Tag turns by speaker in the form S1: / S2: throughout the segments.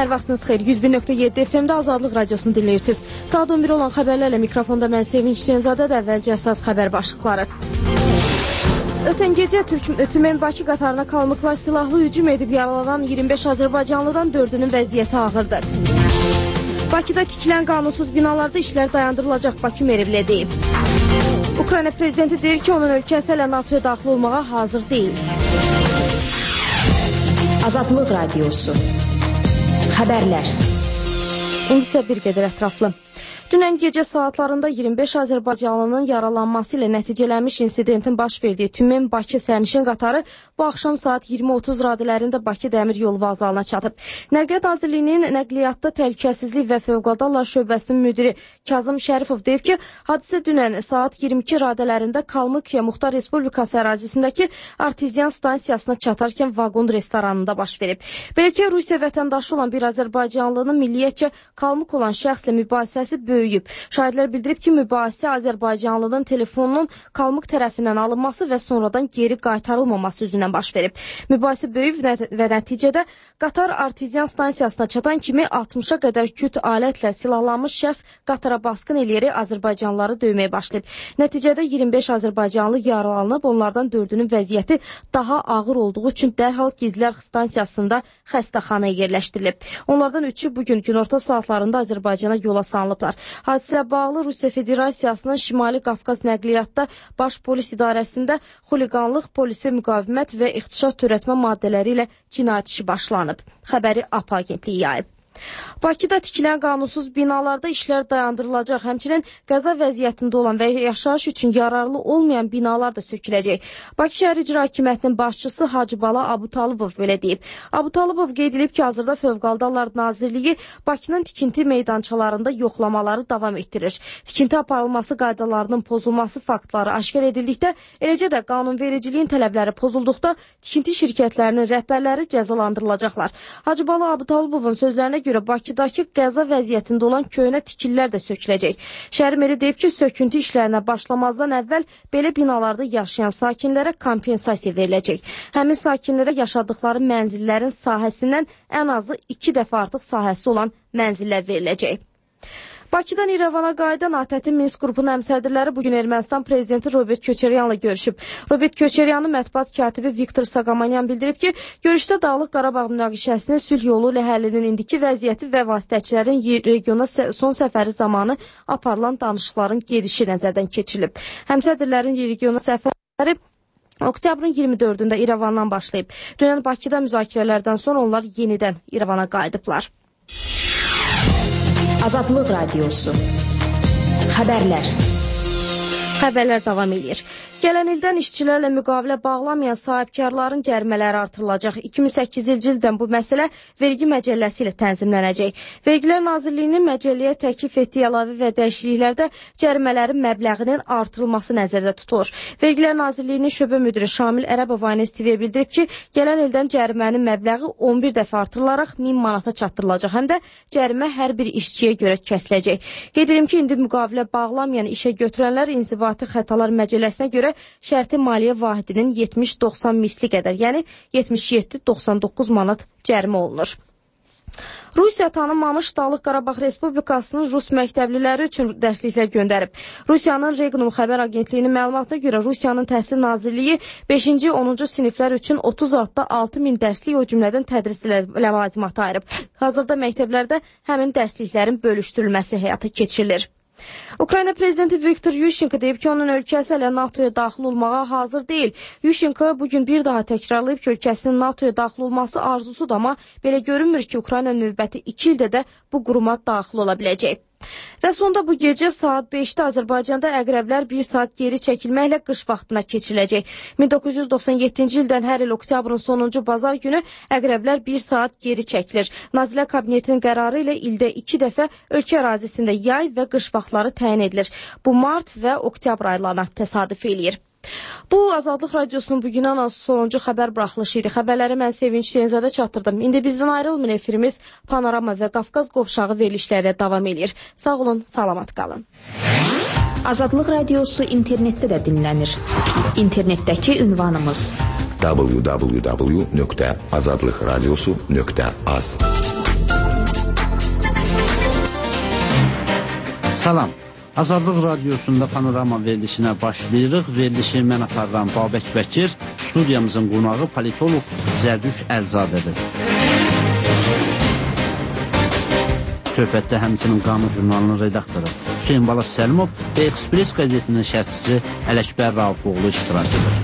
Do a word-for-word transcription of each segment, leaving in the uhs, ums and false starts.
S1: Hər vaxtınız xeyir. yüz bir nöqtə yeddi F M-də Azadlıq Radiosunu dinləyirsiniz. Saat on bir olan xəbərlərlə mikrofonda mən Sevinç Hüseynzadədir. Əvvəlcə əsas xəbər başlıqları. Ötən gecə Türkmen-Bakı qatarına kalmıqlar silahlı hücum edib yaralanan iyirmi beş Azərbaycanlıdan dördünün vəziyyəti ağırdır. Bakıda tikilən qanunsuz binalarda işlər dayandırılacaq, Bakı merivlə deyib. Ukrayna prezidenti deyir ki, onun ölkəsi ilə NATOya daxil olmağa hazır deyil.
S2: Azadlıq Radiosu. Xəbərlər.
S1: İndi isə bir qədər ətraflı. Dünən gecə saatlarında iyirmi beş Azərbaycanlının yaralanması ilə nəticələnmiş insidentin baş verdiyi Tümen-Bakı sərnişin qatarı bu axşam saat iyirmi otuz radələrində Bakı Dəmir Yolu Vağzalına çatıb. Nəqliyyat Nazirliyinin Nəqliyyatda Təhlükəsizlik və Fövqəladə Hallar Şöbəsinin müdiri Kazım Şərifov deyib ki, hadisə dünən saat iyirmi iki radələrində Kalmıkiya Muxtar Respublikası ərazisindəki Artizyan stansiyasına çatarkən vaqon restoranında baş verib. Belə ki, Rusiya vətəndaşı olan bir Azərbaycanlının milliyyətcə Kalmık olan şəxslə mübahisəsi böyük. Şahidlər bildirib ki, mübahisə Azərbaycanlının telefonunun Kalmık tərəfindən alınması və sonradan geri qaytarılmaması üzündən baş verib. Mübahisə böyük və nəticədə qatar Artizyan stansiyasına çatan kimi altmışa qədər küt alətlə silahlanmış şəxs qatara basqın eləyərək Azərbaycanlıları döyməyə başlayıb. Nəticədə iyirmi beş Azərbaycanlı yaralanıb, onlardan dördünün vəziyyəti daha ağır olduğu üçün dərhal Gizlər stansiyasında xəstəxanaya yerləşdirilib. Onlardan üçü bugün günorta saatlarında Azərbaycana yola salınıblar. Hadisəyə bağlı Rusiya Federasiyasının Şimali Qafqaz Nəqliyyatda Baş Polis İdarəsində xuliqanlıq, polisi müqavimət və ixtişaş törətmə maddələri ilə cinayət işi başlanıb. Xəbəri A P A agentliyi yayıb. Bakıda tikilən qanunsuz binalarda işlər dayandırılacaq. Həmçinin qəza vəziyyətində olan və yaşayış üçün yararlı olmayan binalar da söküləcək. Bakı şəhər İcra Hakimiyyətinin başçısı Hacıbala Abutalibov belə deyib. Abutalibov qeyd edib ki, hazırda Fövqəladə Hallar Nazirliyi Bakının tikinti meydançalarında yoxlamaları davam etdirir. Tikinti aparılması qaydalarının pozulması faktları aşkar edildikdə, eləcə də qanunvericiliyin tələbləri pozulduqda tikinti şirkətlərinin rəhbərləri cəzalandırılacaqlar. Hacıbala Abutalibovun sözlərinə görə Bakıdakı qəza vəziyyətində olan köhnə tikillər də söküləcək. Şəhər meri deyib ki, söküntü işlərinə başlamazdan əvvəl belə binalarda yaşayan sakinlərə kompensasiya veriləcək. Həmin sakinlərə yaşadıkları mənzillərin sahəsindən ən azı iki dəfə artıq sahəsi olan mənzillər veriləcək. Bakıdan İrəvana qayıdan A T Ə T Minsk qrupunun həmsədrləri bugün Ermənistan prezidenti Robert Köçəryanla görüşüb. Robert Köçəryanın mətbuat katibi Viktor Saqamanyan bildirib ki, görüşdə Dağlıq Qarabağ münaqişəsinin sülh yolu ilə həllinin indiki vəziyyəti və vasitəçilərin regiona son səfəri zamanı aparılan danışıqların gedişi nəzərdən keçirilib. Həmsədrlərin regiona səfəri oktyabrın iyirmi dördündə İrəvandan başlayıb. Dünən Bakıda müzakirələrdən sonra onlar yenidən İrəvana qayıdıblar.
S2: Azadlıq Radiosu. Xəbərlər.
S1: Xəbərlər davam edir. Gələn ildən işçilərlə müqavilə bağlamayan sahibkarların cərimələri artırılacaq. iki min səkkizinci ildən bu məsələ vergi məcəlləsi ilə tənzimlənəcək. Vergilər Nazirliyinin məcəlləyə təklif etdiyi əlavə və dəyişikliklərdə cərimələrin məbləğinin artırılması nəzərdə tutulur. Vergilər Nazirliyinin şöbə müdiri Şamil Ərəbov Aynəs T V-yə bildirib ki, gələn ildən cərimənin məbləği on bir dəfə artırılaraq min manata çatdırılacaq. Həm də cərimə hər bir işçiyə görə kəsiləcək. Qeyd edim ki, indi müqavilə bağlamayan işə götürənlər inzibati xətalar məcəlləsinə görə şərti maliyyə vahidinin yetmiş doxsan misli qədər, yəni yetmiş yeddi doxsan doqquz manat cərimə olunur. Rusiya tanınmamış Dağlıq Qarabağ Respublikasının Rus məktəbliləri üçün dərsliklər göndərib. Rusiyanın Regnum xəbər agentliyinin məlumatına görə Rusiyanın Təhsil Nazirliyi beşinci onuncu siniflər üçün otuz altı altı min dərslik, o cümlədən tədris ləvazimatı ayırıb. Hazırda məktəblərdə həmin dərsliklərin bölüşdürülməsi həyata keçirilir. Ukrayna prezidenti Viktor Yushchenko deyib ki, onun ölkəsi ilə NATOya daxil olmağa hazır deyil. Yushchenko bugün bir daha təkrarlayıb ki, ölkəsinin NATOya daxil olması arzusudur, amma belə görünmür ki, Ukrayna növbəti iki ildə də bu quruma daxil ola biləcək. Və sonda bu gecə saat beşdə Azərbaycanda əqrəblər bir saat geri çəkilməklə qış vaxtına keçiriləcək. min doqquz yüz doxsan yeddinci ildən hər il oktyabrın sonuncu bazar günü əqrəblər bir saat geri çəkilir. Nazirlər Kabinetinin qərarı ilə ildə iki dəfə ölkə ərazisində yay və qış vaxtları təyin edilir. Bu mart və oktyabr aylarına təsadüf eləyir. Bu Azadlıq Radiosunun bugünən sonuncu xəbər buraxılışı idi. Xəbərləri mən Sevinç Hüseynzadə çatdırdım. İndi bizdən ayrılmayın, efirimiz Panorama və Qafqaz qovşağı verilişləri davam edir. Sağ olun, salamat qalın.
S2: Azadlıq Radiosu internetdə də dinlənir. İnternetdəki ünvanımız
S3: w w w nöqtə azadlıqradiosu nöqtə az. Salam. Azadlıq Radiosunda panorama verilişinə başlayırıq. Verilişi mən aparıram Babək Bəkir, studiyamızın qonağı politolog Zərdüş Əlzadədir. Söhbətdə həmçinin Qanun jurnalının redaktoru Hüseyin Balas Səlimov və Express qəzetinin şərhçisi Ələkbər Raufoğlu iştirak edir.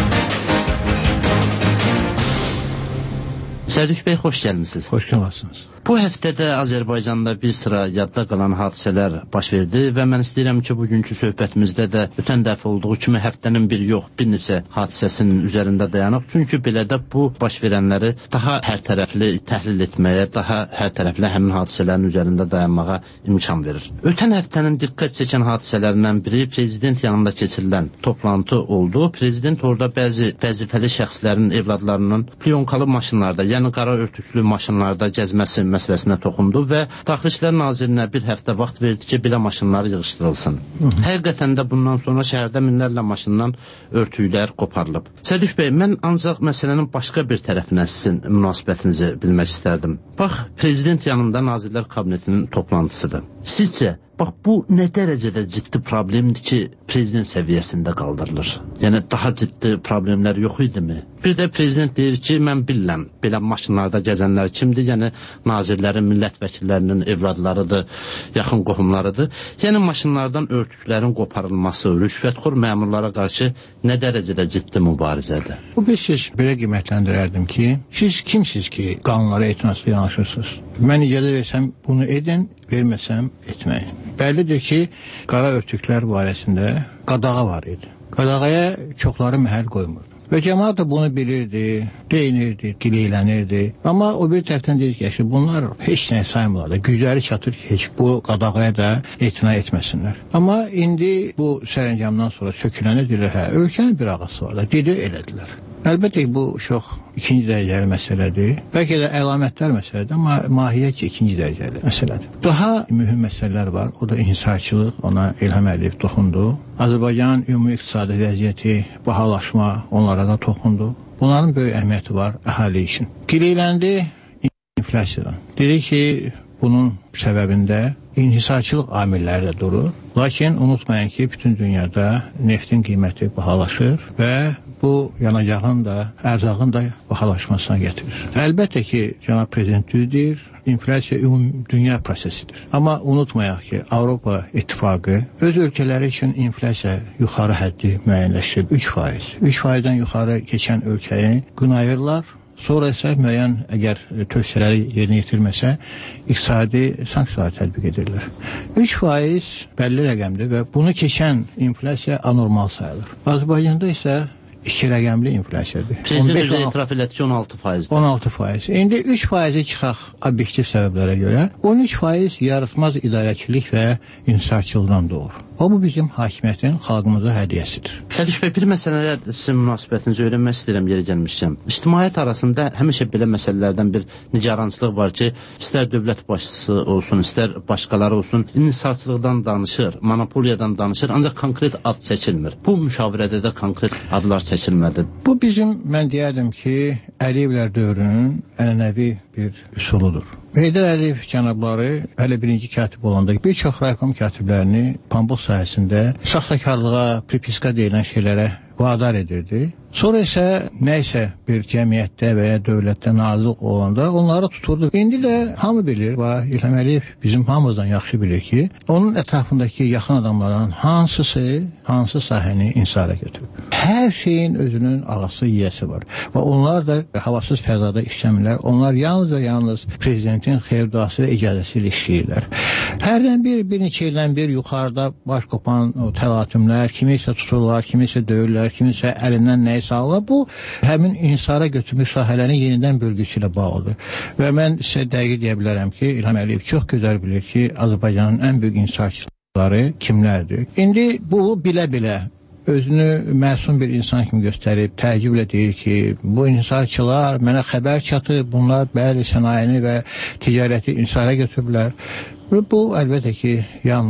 S3: Zərdüş bəy, xoş gəlmişsiniz.
S4: Xoş gəlmişsiniz.
S3: Bu həftədə Azərbaycanda bir sıra yadda qalan hadisələr baş verdi və mən istəyirəm ki, bugünkü söhbətimizdə də ötən dəfə olduğu kimi həftənin bir yox, bir neçə hadisəsinin üzərində dayanaq. Çünki belə də bu baş verənləri daha hər tərəfli təhlil etməyə, daha hər tərəfli həmin hadisələrin üzərində dayanmağa imkan verir. Ötən həftənin diqqət çəkən hadisələrindən biri prezident yanında keçirilən toplantı oldu. Prezident orada bəzi vəzifəli şəxslərin evladlarının plyonkalı maşınlarda, yəni qara örtüklü maşınlarda gəzməsi məsələsinə toxundu və Daxili İşlər Nazirinə bir həftə vaxt verdi ki, belə maşınları yığışdırılsın. Hı -hı. Həqiqətən də bundan sonra şəhərdə minlərlə maşından örtüklər qoparılıb. Sədüş bəy, mən ancaq məsələnin başqa bir tərəfinə sizin münasibətinizi bilmək istərdim. Bax, prezident yanında Nazirlər Kabinetinin toplantısıdır. Sizcə, bax, bu nə dərəcədə ciddi problemdir ki, prezident səviyyəsində qaldırılır? Yəni, daha ciddi problemlər yox idi mi? Bir də prezident deyir ki, mən bilirəm, belə maşınlarda gəzənlər kimdir? Yəni, nazirlərin, millət vəkillərinin evladlarıdır, yaxın qohumlarıdır. Yəni, maşınlardan örtüklərin qoparılması, rüşvətxor məmurlara qarşı nə dərəcədə ciddi mübarizədir?
S4: Bu bir siz belə qiymətləndirərdim ki, siz kimsiz ki, qanunlara etinaslı yanaşırsınız? Mən icazə versəm, bunu edin, verməsəm, etməyin. Bəllidir ki, qara örtüklər barəsində qadağa var idi. Qadağaya çoxları məhəl qoymurdu. Və cəmaat da bunu bilirdi, deyinirdi, dileylənirdi. Amma o bir tərəfdən dedik ki, bunlar heç nəyə saymırlar da, gücləri çatır ki, heç bu qadağaya da etina etməsinlər. Amma indi bu sərəncamdan sonra sökülənə deyirlər, hə, ölkənin bir ağası var da, dedi elədilər. Əlbəttə ki, bu çox ikinci dərəcəli məsələdir. Bəlkə də əlamətlər məsələdir, amma mahiyyət ki, ikinci dərəcəli məsələdir. Daha mühüm məsələlər var, o da inhisarçılıq, ona İlham Əliyev toxundu. Azərbaycanın ümumi iqtisadi vəziyyəti, bahalaşma, onlara da toxundu. Bunların böyük əhəmiyyəti var əhali üçün. Qileyləndi inflasiyadan. Dedi ki, bunun səbəbində inhisarçılıq amilləri də durur. Lakin unutmayın ki, bütün dünyada neftin qiyməti bahalaşır və bu yanacağın da, ərzağın da bahalaşmasına getirir. Əlbəttə ki, cənab prezident düzdür, inflasiya ümumi dünya prosesidir. Amma unutmayaq ki, Avropa İttifaqı öz ölkələri üçün inflasiya yuxarı həddi müəyyənləşdirib üç faiz. üç faizdən yuxarı keçən ölkəyi qınayırlar. Sonra isə müəyyən əgər tövsiyələri yerinə yetirməsə, iqtisadi sanksiyalar tətbiq edirlər. üç faiz bəlli rəqəmdir və bunu keçən inflasiya anormal sayılır. Azərbaycanda isə iki rəqəmli inflasiyadır.
S3: Prezident özü etiraf elədi ki, on altı faizdir.
S4: on altı faiz. İndi üç faizi çıxaq obyektiv səbəblərə görə, on üç faiz yaratmaz idarəçilik və inhisarçılıqdan doğur. O, bu bizim hakimiyyətin xalqımıza hədiyyəsidir.
S3: Sədüş bəy, bir məsələyə sizin münasibətinizi öyrənmək istəyirəm, yeri gəlmişkəm. İctimaiyyət arasında həmişə belə məsələlərdən bir nigarançılıq var ki, istər dövlət başçısı olsun, istər başqaları olsun, inhisarçılıqdan danışır, monopoliyadan danışır, ancaq konkret ad çəkilmir. Bu müşavirədə də konkret adlar çəkilmədi.
S4: Bu bizim, mən deyərdim ki, Əliyevlər dövrünün ənənəvi bir üsuludur. Heydər Əliyev cənabları hələ birinci katib olanda bir çox raykom katiblərini pambıq sahəsində saxtakarlığa, pripiska deyilən şeylərə vadar edirdi. Sonra isə nəysə bir cəmiyyətdə və ya dövlətdə nazıq olanda onları tuturdu. İndi də hamı bilir və İlham Əliyev bizim hamımızdan yaxşı bilir ki, onun ətrafındakı yaxın adamların hansısı, hansı sahəni insara götürüb. Hər şeyin özünün ağası, yiyəsi var. Və onlar da havasız fəzada işləmirlər. Onlar yalnız və yalnız prezidentin xeyir duası və icazəsi ilə işləyirlər. Hərdən bir, bir neçə ildən bir yuxarıda baş qopan o təlatümlər, kimisə tuturlar, kimisə döyürlər, kimisə əlindən nəyi sağlar. Bu, həmin insara götürmüş sahələrin yenidən bölgüsü ilə bağlıdır. Və mən sizə dəqiq deyə bilərəm ki, İlham Əliyev çox gözəl bilir ki, Azərbaycanın ən böyük inhisarçıları kimlərdir. İndi bu bilə-bilə özünü məsum bir insan kimi göstərib, təəccüblə deyir ki, bu inhisarçılar mənə xəbər çatıb, bunlar bəli sənayeni və ticarəti insara götürüblər. Bu, əlbəttə ki, yalnız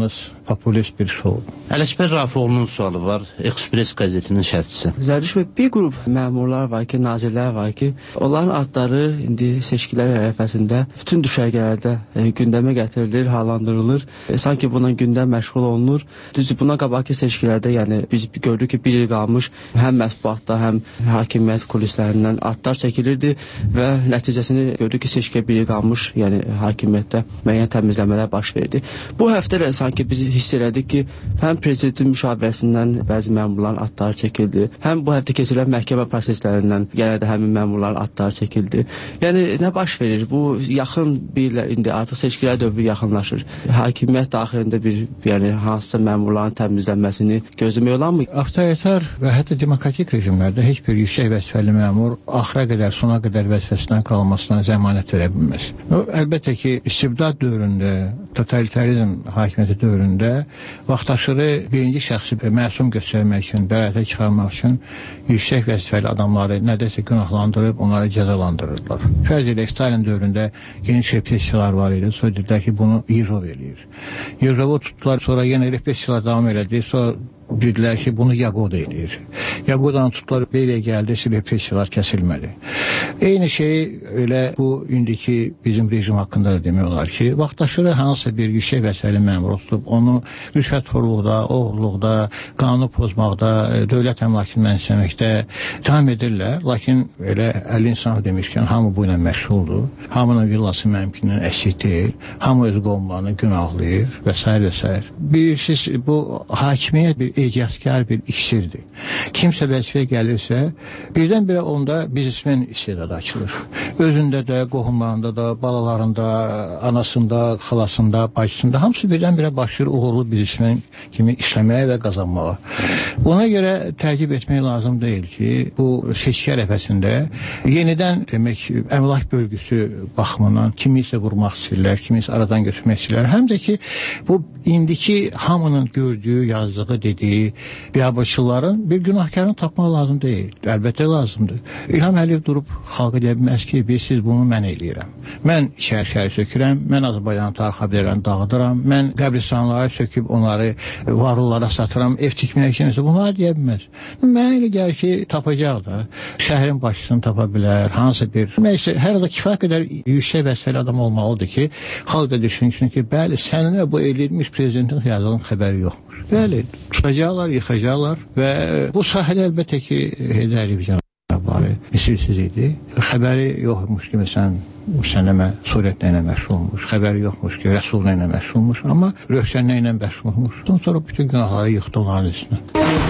S4: populist bir şou.
S3: Ələkbər Rafiqoğlu'nun sualı var. Express qəzetinin şərhçisi.
S5: Zərdiş bəy, bir qrup məmurlar var ki, nazirlər var ki, onların adları indi seçkilər ərəfəsində bütün düşərgələrdə e, gündəmə gətirilir, hallandırılır. E, sanki buna gündəm məşğul olunur. Düzdür, buna qabaqki seçkilərdə, yəni biz gördük ki, bir il qalmış həm mətbuatda, həm hakimiyyət kulislərindən adlar çəkilirdi və nəticəsini gördük ki, seçkiyə bir il qalmış, yəni hakimiyyətdə müəyyən təmizləmələr baş verdi. Bu həftə də sanki biz hiss elədik ki, həm prezidentin müşavirəsindən bəzi məmurların adları çəkildi, həm bu həftə keçirilən məhkəmə proseslərindən yenə də həmin məmurların adları çəkildi. Yəni nə baş verir? Bu yaxın bir indi artıq seçkilər dövrü yaxınlaşır. Hakimiyyət daxilində bir, yəni hansısa məmurların təmizlənməsini gözləmək olarmı?
S4: Avtoritar və hətta demokratik rejimlərdə heç bir yüksək vəzifəli məmur axıra qədər, sona qədər vəzifəsindən qalmasına zəmanət verə bilməz. O, əlbəttə ki, istibdad dövründə, totalitarizm hakimiyyəti dövründə vaxtaşırı birinci şəxsi məsum göstərmək üçün, bərəətə çıxarmaq üçün yüksək vəzifəli adamları nədəsə günahlandırıb onları cəzalandırırlar. Fərz ilə Stalin dövründə geniş repressiyalar var idi. Sonra dedilər ki, bunu Yezov eləyir. Yezovu tutdular, sonra yenə repressiyalar davam elədi. Sonra dedilər ki, bunu Yagoda eləyir. Yagodanı tutdular, belə gəldi, repressiyalar kəsilmədi. Eyni şey elə bu indiki bizim rejim haqqında da demək olar ki, vaxtaşırı hansısa bir yüksək vəzifəli məmur tutub, onu rüşvətxorluqda, oğurluqda, qanunu pozmaqda, dövlət əmlakını mənimsəməkdə tam edirlər. Lakin elə əli insan demişkən, hamı bu ilə məşğuldur. Hamının villası məmkindən əsik deyil. Hamı öz qovumlarını günahlayır və s. və s. Bilirsiniz, bu hakimiyyət bir ecazkar bir iksirdir. Kimsə vəzifəyə gəlirsə, birdən-birə onda biznesmen istedadı açılır. Özündə də, qohumlarında da, balalarında, anasında, xalasında, bacısında, hamısı birdən-birə başlayır uğurlu biznesmen kimi işləməyə və qazanmağa. Ona görə təqib etmək lazım deyil ki, bu seçki ərəfəsində yenidən demək, əmlak bölgüsü baxımından kimisə vurmaq istəyirlər, kimisə aradan götürmək istəyirlər. Həm də ki, bu indiki hamının gördüyü, yazdığı, dediyi biabırçıların bir günahkarını tapmaq lazım deyil. Əlbəttə lazımdır. İlham Əliyev durub xalqa deyə bilməz ki, biz siz bunu mən eləyirəm. Mən şəhər-şəhəri sökürəm, mən Azərbaycanın tarix abidələrini dağıdıram, mən qəbristanları söküb onları varlılara satıram, ev tikmək üçün bunlar deyə bilməz. Mənə elə gəlir ki, tapacaq da, şəhərin başçısını tapa bilər, hansı bir, neysə, hər da kifayət qədər yüksək vəzifəli adam olmalıdır ki, xalq da düşünsün ki, bəli, səninlə bu eləyilmiş prezidentin xiyazlığının xəbəri yoxmuş. Bəli, tutacaqlar, yıxacaqlar və bu sahədə əlbəttə ki, Heydər Əliyev cənabları misilsiz idi. Xəbəri yoxmuş ki, məsələn, sənəmə surətlə ilə məşğul olmuş, xəbəri yoxmuş ki, rəsulla ilə məşğul olmuş, amma rövşənlə ilə məşğul olmuş. Ondan sonra bütün günahları yıxdı onların üstünə.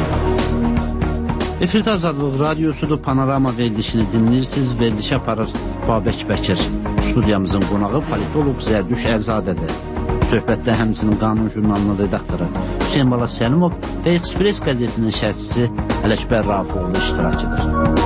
S3: Efirdə Azadlıq Radiosudur, Panorama verilişini dinləyirsiniz, verilişi aparır Babək Bəkir. Studiyamızın qonağı politolog Zərdüş Əzadədir. Söhbətdə həmçinin Qanun jurnalının redaktoru Hüseyin Bala Səlimov və Express qəzetinin şərhçisi Ələkbər Rafiqoğlu iştirak edir.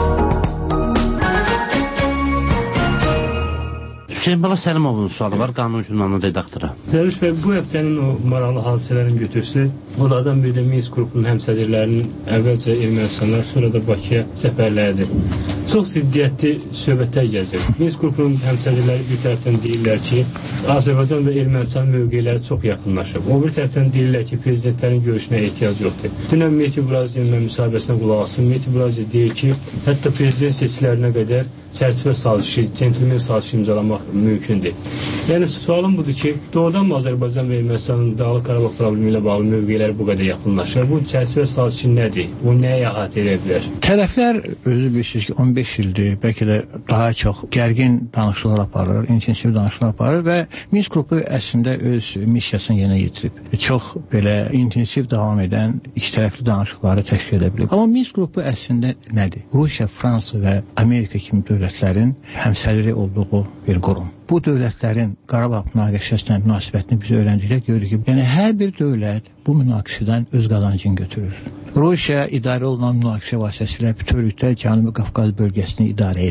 S3: Hüseyin Bala Səlimovun sualı var, Qanun jurnalının redaktoru.
S6: Zərruş bəy, bu həftənin o maraqlı hadisələrin götürsü, onlardan biri də Minsk qrupunun həmsədrlərinin əvvəlcə Ermənistanlar, sonra da Bakıya səfərləridir. Çox ziddiyyətli söhbətlər gəzir. Minsk qrupunun həmsədrləri bir tərəfdən deyirlər ki, Azərbaycan və Ermənistan mövqeləri çox yaxınlaşıb. O bir tərəfdən deyirlər ki, prezidentlərin görüşünə ehtiyac yoxdur. Dünən Mehdi Burazicin müsahibəsinə qulaq asın. Mehdi Burazici deyir ki, hətta prezident seçkilərinə qədər çərçivə sazişi, centilmen sazişi imzalamaq mümkündür. Yəni, sualım budur ki, doğrudan mı Azərbaycan və Ermənistanın Dağlıq Qarabağ problemi ilə bağlı mövqeləri bu qədər yaxınlaşır? Bu çərçivə sazişi nədir? Bu nəyə əhatə edə bilər?
S4: Tərəflər, özü bilirsiniz ki, on beş ildir, bəlkə də daha çox gərgin danışıqlar aparır, intensiv danışıqlar aparır və Minsk qrupu əslində öz missiyasını yenə yetirib. Çox belə intensiv davam edən iki tərəfli danışıqları təşkil edə bilib. Amma Minsk qrupu əslində nədir? Rusiya, Fransa və Amerika kimi dövlətlərin həmsədri olduğu bir qurum. Bu dövlətlərin Qarabağ münaqişəsinə münasibətini biz öyrəndikdə görürük ki, yəni hər bir dövlət bu münaqişədən öz qazancını götürür. Rusiya idarə olunan münaqişə vasitəsilə bütövlükdə Cənubi Qafqaz bölgəsini idarə edir.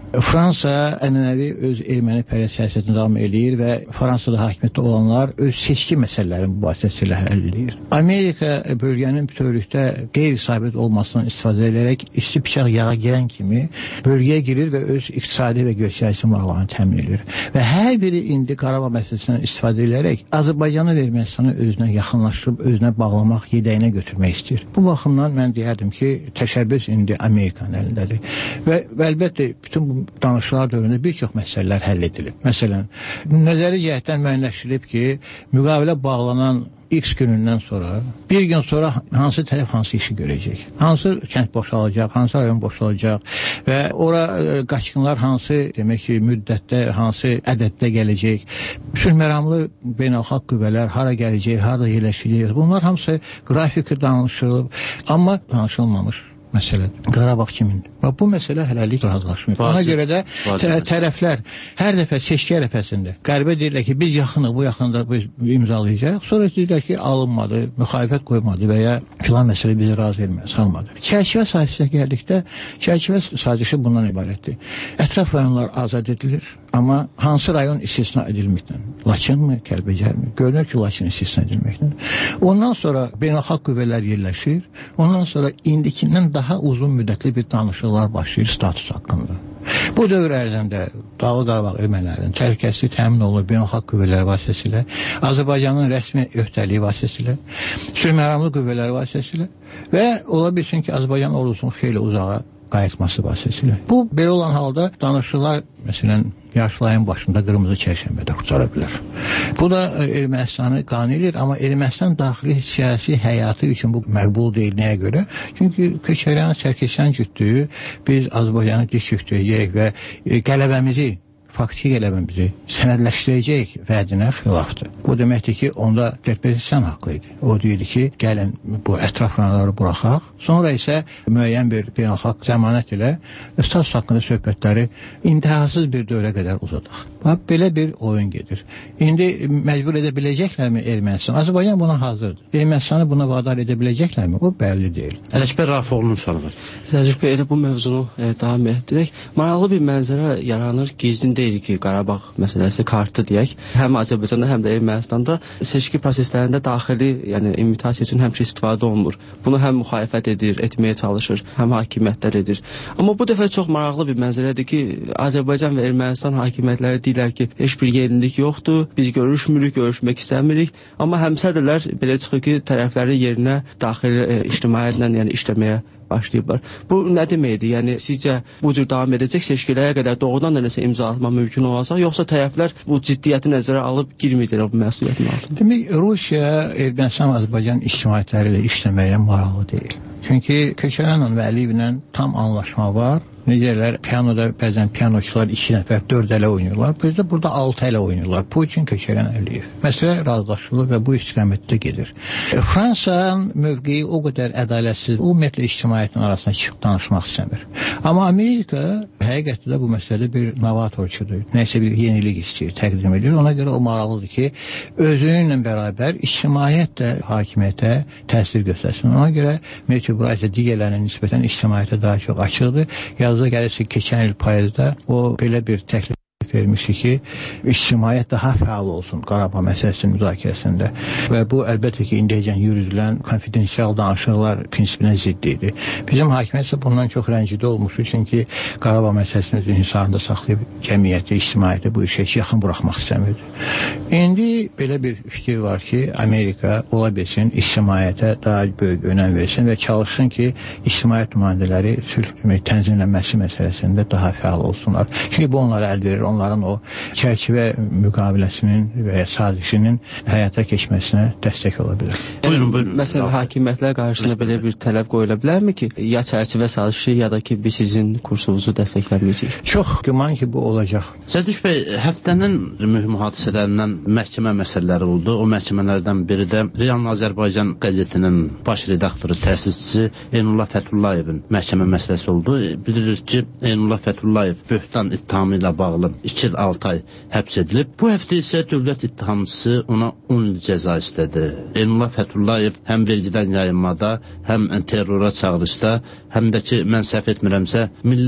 S4: Fransa ənənəvi öz erməni pərəst siyasətini davam eləyir və Fransada hakimiyyətdə olanlar öz seçki məsələlərini bu vasitəsilə həll edir. Amerika bölgənin bütövlükdə qeyri-sabit olmasından istifadə edərək isti bıçaq yağa girən kimi bölgəyə girir və öz iqtisadi və geosiyasi maraqlarını təmin edir. Və hər biri indi Qarabağ məsələsindən istifadə edərək Azərbaycanı və Ermənistanı özünə yaxınlaşdırıb, özünə bağlamaq, yedəyinə götürmək istəyir. Bu baxımdan mən deyərdim ki, təşəbbüs indi Amerikanın əlindədir. Və, və əlbəttə bütün bu danışıqlar dövründə bir çox məsələlər həll edilib. Məsələn, nəzəri cəhətdən müəyyənləşdirilib ki, müqavilə bağlanan X günündən sonra, bir gün sonra hansı tərəf hansı işi görəcək, hansı kənd boşalacaq, hansı rayon boşalacaq və ora e, qaçqınlar hansı demək ki, müddətdə, hansı ədəddə gələcək, sülhməramlı beynəlxalq qüvvələr hara gələcək, harada yerləşəcək, bunlar hamısı qrafiki danışılıb, amma danışılmamış məsələdir. Qarabağ kimindir? Və bu məsələ hələlik razılaşmır. Ona görə də tə tərəflər hər dəfə seçki ərəfəsində qərbə deyirlər ki, biz yaxınıq, bu yaxında biz imzalayacaq. Sonra deyirlər ki, alınmadı, müxalifət qoymadı və ya filan məsələ bizi razı etməz, salmadı. Çərçivə sazişə gəldikdə, çərçivə sazişi bundan ibarətdir. Ətraf rayonlar azad edilir, amma hansı rayon istisna edilməkdən? Laçın mı, Kəlbəcər mi? Görünür ki, Laçın istisna edilməkdən. Ondan sonra beynəlxalq qüvvələr yerləşir, ondan sonra indikindən daha uzun müddətli bir danışıqlar başlayır status haqqında. Bu dövr ərzində Dağlıq Qarabağ ermənilərinin təhlükəsizliyi təmin olunur beynəlxalq qüvvələr vasitəsilə, Azərbaycanın rəsmi öhdəliyi vasitəsilə, sülhməramlı qüvvələr vasitəsilə və ola bilsin ki, Azərbaycan ordusunun xeyli uzağa qayıtması vasitəsilə. Bu, belə olan halda danışıqlar, məsələn, yaşlayın başında qırmızı çərşənbədə qurtara bilər. Bu da Ermənistanı qanildir, amma Ermənistan daxili siyasi həyatı üçün bu məqbul deyil. Nəyə görə? Çünki Köçəryan, Sərkisyan cütlüyü biz Azərbaycanı diş yükləyəcək və qələbəmizi faktiki qələbəmizi sənədləşdirəcək vədinə xilafdır. Bu deməkdir ki, onda Terpezisyan haqlı idi. O deyildi ki, gəlin bu ətraf rayonları buraxaq, sonra isə müəyyən bir beynəlxalq zəmanət ilə status haqqında söhbətləri intihasız bir dövrə qədər uzadıq. Bax, belə bir oyun gedir. İndi məcbur edə biləcəklərmi Ermənistan? Azərbaycan buna hazırdır. Ermənistanı buna vadar edə biləcəklərmi? O bəlli deyil.
S3: Ələkbər Rafoğlu'nun sualı var.
S5: Səlcuq bəy, elə bu mövzunu e, davam etdirək. Maraqlı bir mənzərə yaranır. Gizlin deyil ki, Qarabağ məsələsi kartı deyək. Həm Azərbaycanda, həm də Ermənistanda seçki proseslərində daxili, yəni imitasiya üçün həmişə istifadə olunur. Bunu həm müxalifət edir, etməyə çalışır, həm hakimiyyətlər edir. Amma bu dəfə çox maraqlı bir mənzərədir ki, Azərbaycan və Ermənistan hakimiyyətləri deyirlər ki, heç bir yenilik yoxdur, biz görüşmürük, görüşmək istəmirik. Amma həmsədrlər belə çıxır ki, tərəfləri yerinə daxili e, ictimaiyyətlə, yəni işləməyə başlayıblar. Bu nə deməkdir? Yəni sizcə bu cür davam edəcək seçkilərə qədər doğrudan da nəsə imza atmaq mümkün olacaq, yoxsa tərəflər bu ciddiyyəti nəzərə alıb girməyəcəklər bu məsuliyyətin altında?
S4: Demək, Rusiya Ermənistan Azərbaycan ictimaiyyətləri ilə işləməyə maraqlı deyil. Çünki Köçəryanla və Əliyevlə tam anlaşma var. Necələr, pianoda bəzən pianoçular iki nəfər, dörd ələ oynayırlar. Bizdə burada altı ələ oynayırlar. Putin, Köçəryan, Əliyev. Məsələ razılaşılır və bu istiqamətdə gedir. E, Fransanın mövqeyi o qədər ədalətsiz, ümumiyyətlə ictimaiyyətin arasında çıxıb danışmaq istəmir. Amma Amerika həqiqətdə də bu məsələdə bir novatorçudur. Nəsə bir yenilik istəyir, təqdim edir. Ona görə o maraqlıdır ki, özünlə bərabər ictimaiyyət də hakimiyyətə təsir göstərsin. Ona görə Metin Buraysə digərlərinin nisbətən ictimaiyyətə daha çox açıqdır. Yazda gəlirsə, keçən il payızda o belə bir təklif vermişdi ki, ictimaiyyət daha fəal olsun Qarabağ məsələsinin müzakirəsində və bu əlbəttə ki, indiyəcən yürüdülən konfidensial danışıqlar prinsipinə ziddi idi. Bizim hakimiyyət isə bundan çox rəncidə olmuşdu, çünki Qarabağ məsələsini öz inhisarında saxlayıb cəmiyyəti, ictimaiyyəti bu işə yaxın buraxmaq istəmirdi. İndi belə bir fikir var ki, Amerika ola bilsin, ictimaiyyətə daha böyük önəm versin və çalışsın ki, ictimaiyyət nümayəndələri sülh tənzimlənməsi məsələsində daha fəal olsunlar. Çünki bu onlara əl verir, onların o çərçivə müqaviləsinin və ya sazişinin həyata keçməsinə dəstək ola bilər.
S3: Buyurun, buyurun.
S5: Məsələn, hakimiyyətlər qarşısında belə bir tələb qoyula bilərmi ki, ya çərçivə sazişi, ya da ki, biz sizin kursunuzu dəstəkləməyəcəyik?
S4: Çox güman ki, bu olacaq.
S3: Sərduş bəy, həftənin mühüm hadisələrindən məhkəmə məsələləri oldu. O məhkəmələrdən biri də Real Azərbaycan qəzetinin baş redaktoru, təsisçisi Eynullah Fətullayevin məhkəmə məsələsi oldu. Bilirik ki, Eynullah Fətullayev böhtan ittihamı ilə bağlı iki il altı ay həbs edilib. Bu həftə isə dövlət ittihamçısı ona on il cəza istədi. Eynullah Fətullayev həm vergidən yayınmada, həm terrora çağırışda, həm də ki, mən səhv etmirəmsə, milli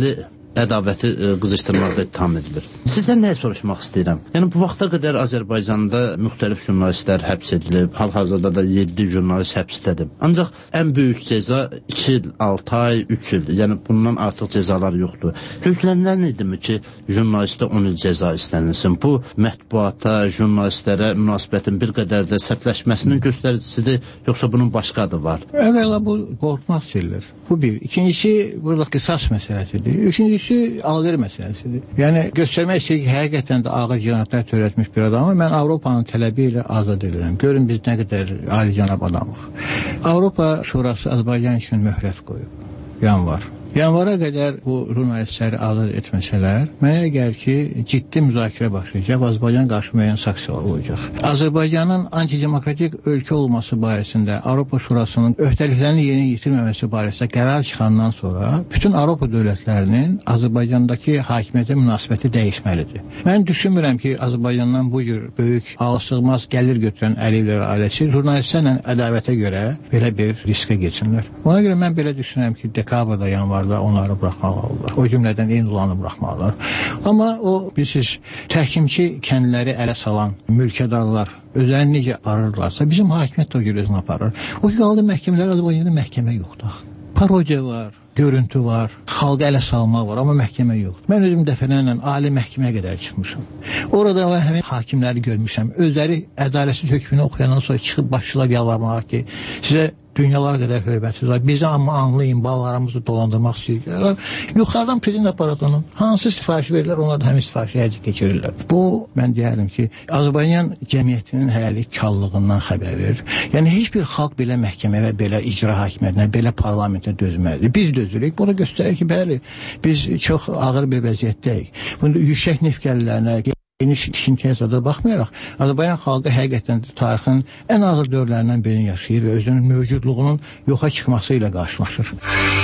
S3: ədavəti e, qızışdırmaqda ittiham edilir. Sizdən nəyə soruşmaq istəyirəm? Yəni bu vaxta qədər Azərbaycanda müxtəlif jurnalistlər həbs edilib, hal-hazırda da yeddi jurnalist həbsdədir. Ancaq ən böyük cəza iki il, altı ay, üç il, yəni bundan artıq cəzalar yoxdur. Gözlənilən idimi ki, jurnalistə on il cəza istənilsin? Bu mətbuata, jurnalistlərə münasibətin bir qədər də sərtləşməsinin göstəricisidir, yoxsa bunun başqa adı var?
S4: Əvvəla bu qorxmaq sayılır. Bu bir. İkincisi, burada qisas məsələsidir. Üçüncüsü, alver məsələsidir. Yəni, göstərmək istəyir ki, həqiqətən də ağır cinayətlər törətmiş bir adamı mən Avropanın tələbi ilə azad edirəm. Görün biz nə qədər alicənab adamıq. Avropa Şurası Azərbaycan üçün möhlət qoyub. Yanvar. Yanvara qədər bu jurnalistləri azad etməsələr, mənə gəlir ki, ciddi müzakirə başlayacaq, Azərbaycan qarşı müəyyən sanksiyalar olacaq. Azərbaycanın antidemokratik ölkə olması barəsində Avropa Şurasının öhdəliklərini yeni yitirməməsi barəsində qərar çıxandan sonra bütün Avropa dövlətlərinin Azərbaycandakı hakimiyyətə münasibəti dəyişməlidir. Mən düşünmürəm ki, Azərbaycandan bu cür böyük ağılsızmaz gəlir götürən Əliyevlər ailəsi jurnalistlərlə ədavətə görə belə bir riskə geçsinlər. Ona görə mən belə düşünürəm ki, dekabrda, yanvar onları buraxmalıdırlar. O cümlədən Eynulanı buraxmalıdırlar. Amma o, bilirsiniz, təhkimçi kəndləri ələ salan mülkədarlar özlərini necə arırlarsa, bizim hakimiyyət də o görə özünü aparır. O ki, qaldı məhkəmələr, Azərbaycanda məhkəmə yoxdur. Parodiya var, görüntü var, xalqa ələ salmaq var, amma məhkəmə yoxdur. Mən özüm dəfələrlə ali məhkəməyə qədər çıxmışam. Orada həmin hakimləri görmüşəm. Özləri ədalətsiz hökmünü oxuyandan sonra çıxıb başlayırlar yalvarmağa ki, sizə dünyalar qədər hörmətsiz var. Bizi amma anlayın, balalarımızı dolandırmaq istəyirlər. Yuxarıdan prezident aparatının hansı sifarişi verirlər, onlar da həmin sifarişi həyata keçirirlər. Bu, mən deyərəm ki, Azərbaycan cəmiyyətinin hələlik kallığından xəbər verir. Yəni, heç bir xalq belə məhkəmə və belə icra hakimiyyətinə, belə parlamentə dözməlidir. Biz dözürük. Bu da göstərir ki, bəli, biz çox ağır bir vəziyyətdəyik. Bunda yüksək neft gəlirlərinə, geniş tikintiyə zada baxmayaraq, Azərbaycan xalqı həqiqətən tarixin ən ağır dövrlərindən birini yaşayır və özünün mövcudluğunun yoxa çıxması ilə qarşılaşır.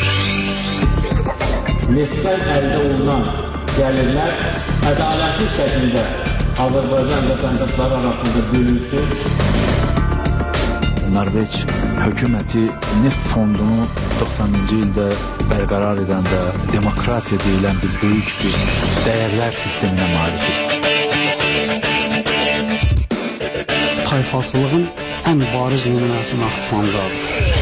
S7: Neftdən əldə olunan gəlirlər ədalətli şəkildə Azərbaycan vətəndaşları arasında bölünsün.
S8: Norveç hökuməti neft fondunu doxsanıncı ildə bərqərar edəndə demokratiya deyilən bir böyük bir dəyərlər sisteminə malikdir.
S9: Tayfalçılığın ən bariz nümunəsi Naxçıvandadır.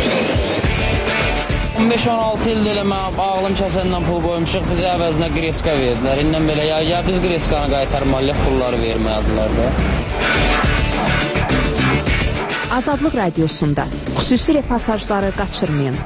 S10: on beş on altı ildə elə mən ağlım kəsəndən pul qoymuşuq, bizə əvəzinə qreska verdilər. İndən belə ya, ya biz qreskanı qaytarmalıyıq, pulları verməyədilər də.
S2: Azadlıq Radiosunda xüsusi reportajları qaçırmayın.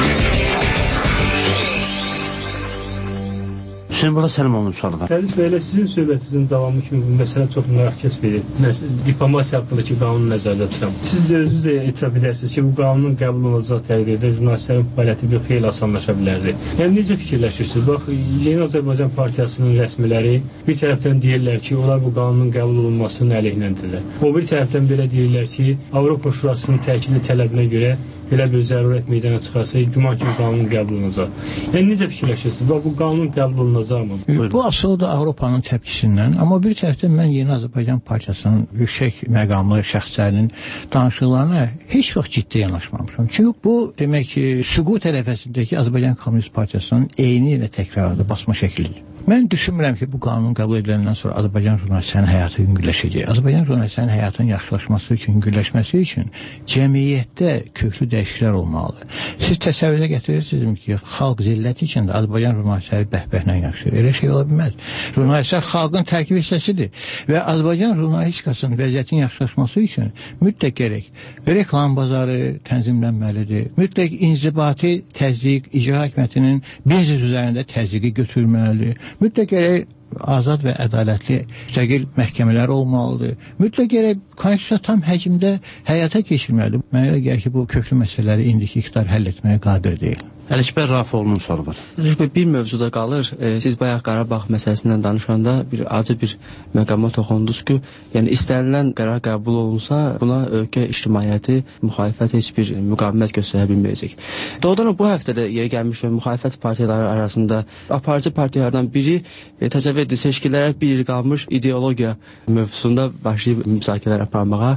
S3: Hüseyin Bala Səlimovun sualı var.
S6: Fərid bəylə, sizin söhbətinizin davamı kimi bu məsələ çox mürakkəs verir. Diplomasiya haqqındakı qanunu nəzərdə tuturam. Siz də özünüz də etiraf edərsiniz ki, bu qanunun qəbul olunacağı təqdirdə jurnalistlərin fəaliyyəti bir xeyli asanlaşa bilərdi. Yəni, necə fikirləşirsiniz? Bax, Yeni Azərbaycan Partiyasının rəsmiləri bir tərəfdən deyirlər ki, onlar bu qanunun qəbul olunmasının əleyhinədirlər. O bir tərəfdən belə deyirlər ki, Avropa Şurasının təkidi tələbinə görə belə bir zərurət meydana çıxarsa, güman kimi qanun qəbul olunacaq. Yəni, necə fikirləşirsiniz? Bax, bu qanun qəbul olunacaq mı?
S4: Buyurun. Bu asılı da Avropanın təpkisindən, amma bir tərəfdən mən Yeni Azərbaycan Partiyasının yüksək məqamlı şəxslərinin danışıqlarına heç vaxt ciddi yanaşmamışam. Çünki bu, demək ki, süqut ərəfəsindəki Azərbaycan Kommunist Partiyasının eyni ilə təkrarladı, basma şəklidir. Mən düşünmürəm ki, bu qanun qəbul ediləndən sonra Azərbaycan jurnalistlərinin həyatı yüngülləşəcək. Azərbaycan jurnalistlərinin həyatının yaxşılaşması üçün, yüngülləşməsi üçün cəmiyyətdə köklü dəyişikliklər olmalıdır. Siz təsəvvürə gətirirsiniz ki, xalq zilləti içində Azərbaycan jurnalistləri bəhbəhlə yaşayır. Elə şey ola bilməz. Jurnalistlər xalqın tərkib hissəsidir və Azərbaycan jurnalistikasının vəziyyətin yaxşılaşması üçün mütləq gərək reklam bazarı tənzimlənməlidir. Mütləq inzibati təzyiq, icra hakimiyyətinin biznes üzərində təzyiqi götürməlidir. Mütləq gərək azad və ədalətli müstəqil məhkəmələr olmalıdır. Mütləq gərək konstitusiya tam həcmdə həyata keçirməlidir. Mənə elə gəlir ki, bu köklü məsələləri indiki iqtidar həll etməyə qadir deyil.
S3: Ələkbər Rafiqoğlu'nun sualı var.
S5: Ələkbər, bir mövzuda qalır. E, siz bayaq Qarabağ məsələsindən danışanda bir acı bir məqama toxundunuz ki, yəni istənilən qərar qəbul olunsa, buna ölkə ictimaiyyəti, müxalifət heç bir müqavimət göstərə bilməyəcək. Doğrudan bu həftədə yeri gəlmiş və müxalifət partiyaları arasında aparıcı partiyalardan biri e, təcəvvüd seçkilərə bir il qalmış ideologiya mövzusunda başlayıb müzakirələr aparmağa.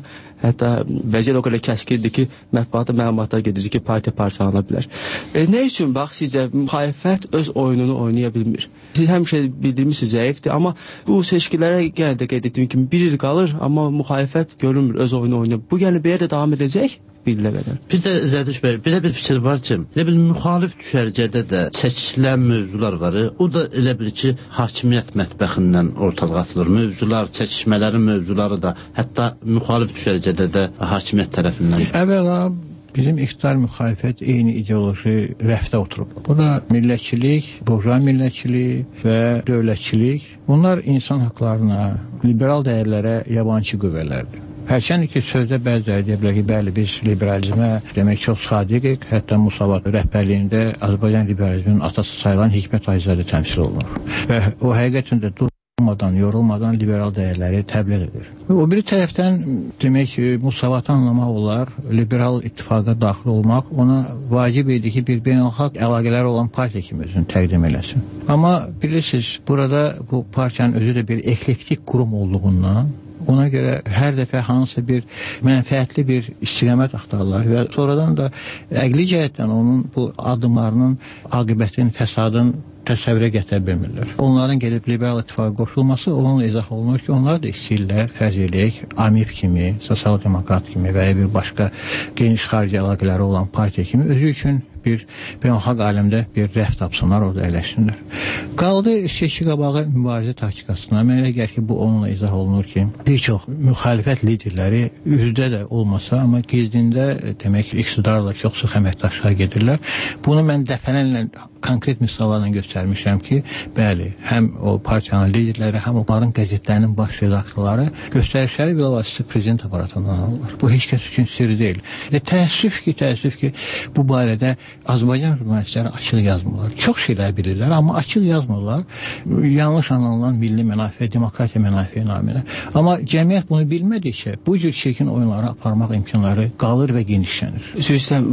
S5: Hətta vəziyyət o qədər kəskindir ki, mətbuata məlumatlar gedir ki, partiya parçalana bilər. E, nə üçün bax sizcə müxalifət öz oyununu oynaya bilmir? Siz həmişə bildirmişsiniz zəifdir, amma bu seçkilərə yenə də qeyd etdiyim kimi bir il qalır, amma müxalifət görünmür öz oyunu oynayır. Bu yəni belə də davam edəcək? Bir
S3: Bir də Zərdiş bəy, belə bir fikir var ki, elə bil müxalif düşərgədə də çəkilən mövzular var. O da elə bil ki, hakimiyyət mətbəxindən ortalığa atılır. Mövzular, çəkişmələrin mövzuları da, hətta müxalif düşərgədə də hakimiyyət tərəfindən.
S4: Əvvəla bizim iqtidar müxalifət eyni ideoloji rəfdə oturub. Bu da millətçilik, burjua millətçilik və dövlətçilik. Bunlar insan haqlarına, liberal dəyərlərə yabancı qüvvələrdir. Hərçənd ki, sözdə bəziləri deyə bilər ki, bəli, biz liberalizmə demək çox sadiqik, hətta Musavat rəhbərliyində Azərbaycan liberalizminin atası sayılan Hikmət Ayzadə təmsil olunur. Və o həqiqətən də durmadan, yorulmadan liberal dəyərləri təbliğ edir. O biri tərəfdən demək ki, Musavatı anlamaq olar, liberal ittifaqa daxil olmaq ona vacib idi ki, bir beynəlxalq əlaqələri olan partiya kimi özünü təqdim eləsin. Amma bilirsiniz, burada bu partiyanın özü də bir eklektik qurum olduğundan ona görə hər dəfə hansısa bir mənfəətli bir istiqamət axtarırlar və sonradan da əqli cəhətdən onun bu addımlarının aqibətin, fəsadın təsəvvürə gətirə bilmirlər. Onların gedib liberal ittifaqa qoşulması onun izah olunur ki, onlar da istəyirlər, fərz eləyək, AMİF kimi, sosial-demokrat kimi və ya bir başqa geniş xarici əlaqələri olan partiya kimi özü üçün bir beynəlxalq aləmdə bir rəf tapsınlar, orada əyləşsinlər. Qaldı seçki qabağı mübarizə taktikasına. Mənə elə gəlir ki, bu onunla izah olunur ki, bir çox müxalifət liderləri üzdə də olmasa, amma gizdində demək ki, iqtidarla çox sıx əməkdaşlığa gedirlər. Bunu mən dəfələrlə konkret misallarla göstərmişəm ki, bəli, həm o partiyanın liderləri, həm onların qəzetlərinin baş redaktorları göstərişləri bilavasitə prezident aparatından alırlar. Bu heç kəs üçün sirri deyil. E, təəssüf ki, təəssüf ki, bu barədə Azərbaycan jurnalistləri açıq yazmırlar. Çox şeylər bilirlər, amma açıq yazmırlar. Yanlış anlanan milli mənafe, demokratiya mənafe naminə. Amma cəmiyyət bunu bilmədikcə, bu cür çirkin oyunları aparmaq imkanları qalır və genişlənir.
S5: Sözdən,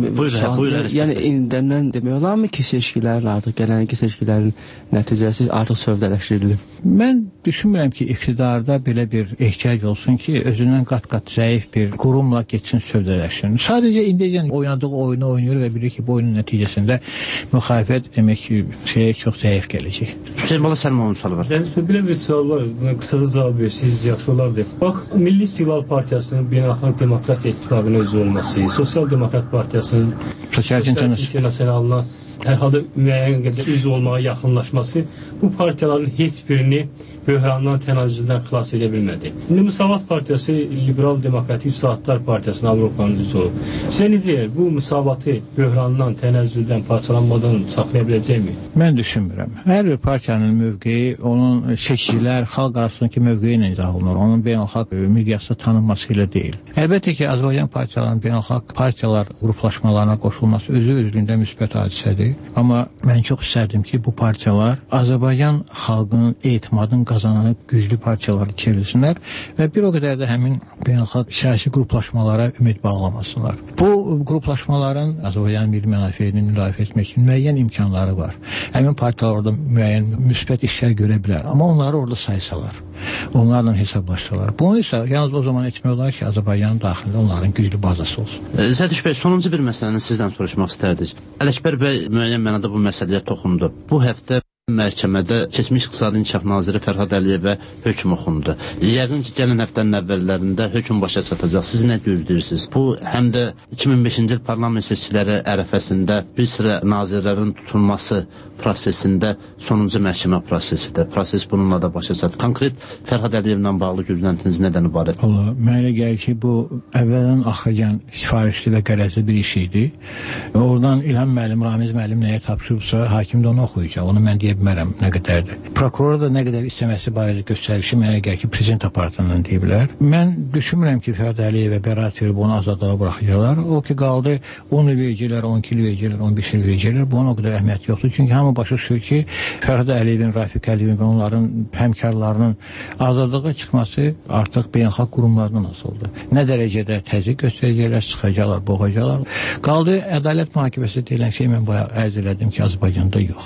S5: yəni indəndən demək olarmı ki, seçkilərin artıq, gələnki seçkilərin nəticəsi artıq sövdələşdirilir?
S4: Mən düşünmürəm ki, iqtidarda belə bir ehtiyac olsun ki, özündən qat-qat zəif bir qurumla geçsin sövdələşsin. Sadəcə indiyəcən oynadığı oyunu oynayır və bilir ki, bu oyunun nəticəsində müxalifət demək ki, şeyə çox zəif gələcək.
S3: Hüseyin Bala, sənin onun sualı var.
S6: Belə bir sual var, buna qısaca cavab versiniz, yaxşı olardı. Bax, Milli İstiqlal Partiyasının Beynəlxalq Demokrat İttifaqının özü olması, Sosial Demokrat Partiyasının Sosial İnternasionalına hər halda müəyyən qədər üzv olmağa yaxınlaşması bu partiyaların heç birini böhrandan, tənəzzüldən xilas edə bilmədi. İndi Müsavat Partiyası Liberal Demokratik İslahatlar Partiyasının Avropanın üzvü olub. Sizə nə deyir? Bu müsavatı böhrandan, tənəzzüldən, parçalanmadan saxlaya biləcəkmi?
S4: Mən düşünmürəm. Hər bir partiyanın mövqeyi, onun seçicilər, xalq arasındakı mövqeyi ilə izah olunur. Onun beynəlxalq miqyasda tanınması ilə deyil. Əlbəttə ki, Azərbaycan partiyalarının beynəlxalq partiyalar qruplaşmalarına qoşulması özü özlüyündə müsbət hadisədir. Amma mən çox istərdim ki, bu partiyalar Azərbaycan xalqının etimadını qazanıb güclü partiyaları çevrilsinlər və bir o qədər də həmin beynəlxalq siyasi qruplaşmalara ümid bağlamasınlar. Bu qruplaşmaların Azərbaycan milli mənafeyini müdafiə etmək üçün müəyyən imkanları var. Həmin partiyalar orada müəyyən müsbət işlər görə bilər, amma onları orada saysalar, onlarla hesablaşsalar. Bunu isə yalnız o zaman etmək olar ki, Azərbaycanın daxilində onların güclü bazası olsun.
S3: Zərdiş bəy, sonuncu bir məsələni sizdən soruşmaq istərdik. Ələkbər bəy müəyyən mənada bu məsələyə toxundu. Bu həftə məhkəmədə keçmiş İqtisadi İnkişaf Naziri Fərhad Əliyevə hökm oxundu. Yəqin ki, gələn həftənin əvvəllərində hökm başa çatacaq. Siz nə gözləyirsiniz? Bu, həm də iki min beşinci il parlament seçkiləri ərəfəsində bir sıra nazirlərin tutulması prosesində sonuncu məhkəmə prosesidir. Proses bununla da başa çatır. Konkret Fərhad Əliyevlə bağlı gözləntiniz nədən ibarət?
S4: Allah, mənə gəlir ki, bu əvvəldən axıcan sifarişli və qərəzli bir iş idi. Oradan İlham müəllim, Ramiz müəllim nəyə tapşırıbsa, hakim də onu oxuyacaq. Onu mən deyə bilmərəm nə qədərdir. Prokuror da nə qədər istəməsi barədə göstərişi mənə gəlir ki, prezident aparatından deyiblər. Mən düşünmürəm ki, Fərhad Əliyevə bəraət verib onu azadlığa buraxacaqlar. O ki, qaldı on il verəcəklər, on iki il verəcəklər, on beş il verəcəklər. Bu ona o qədər əhəmiyyət yoxdur. Çünki hamı başa düşür ki, Fərhad Əliyevin, Rafiq Əliyevin və onların həmkarlarının azadlığa çıxması artıq beynəlxalq qurumlardan asıldı. Nə dərəcədə təzyiq göstərəcəklər, çıxacaqlar, boğacaqlar. Qaldı ədalət mühakiməsi deyilən şey mən bayaq ərz elədim ki, Azərbaycanda yoxdur.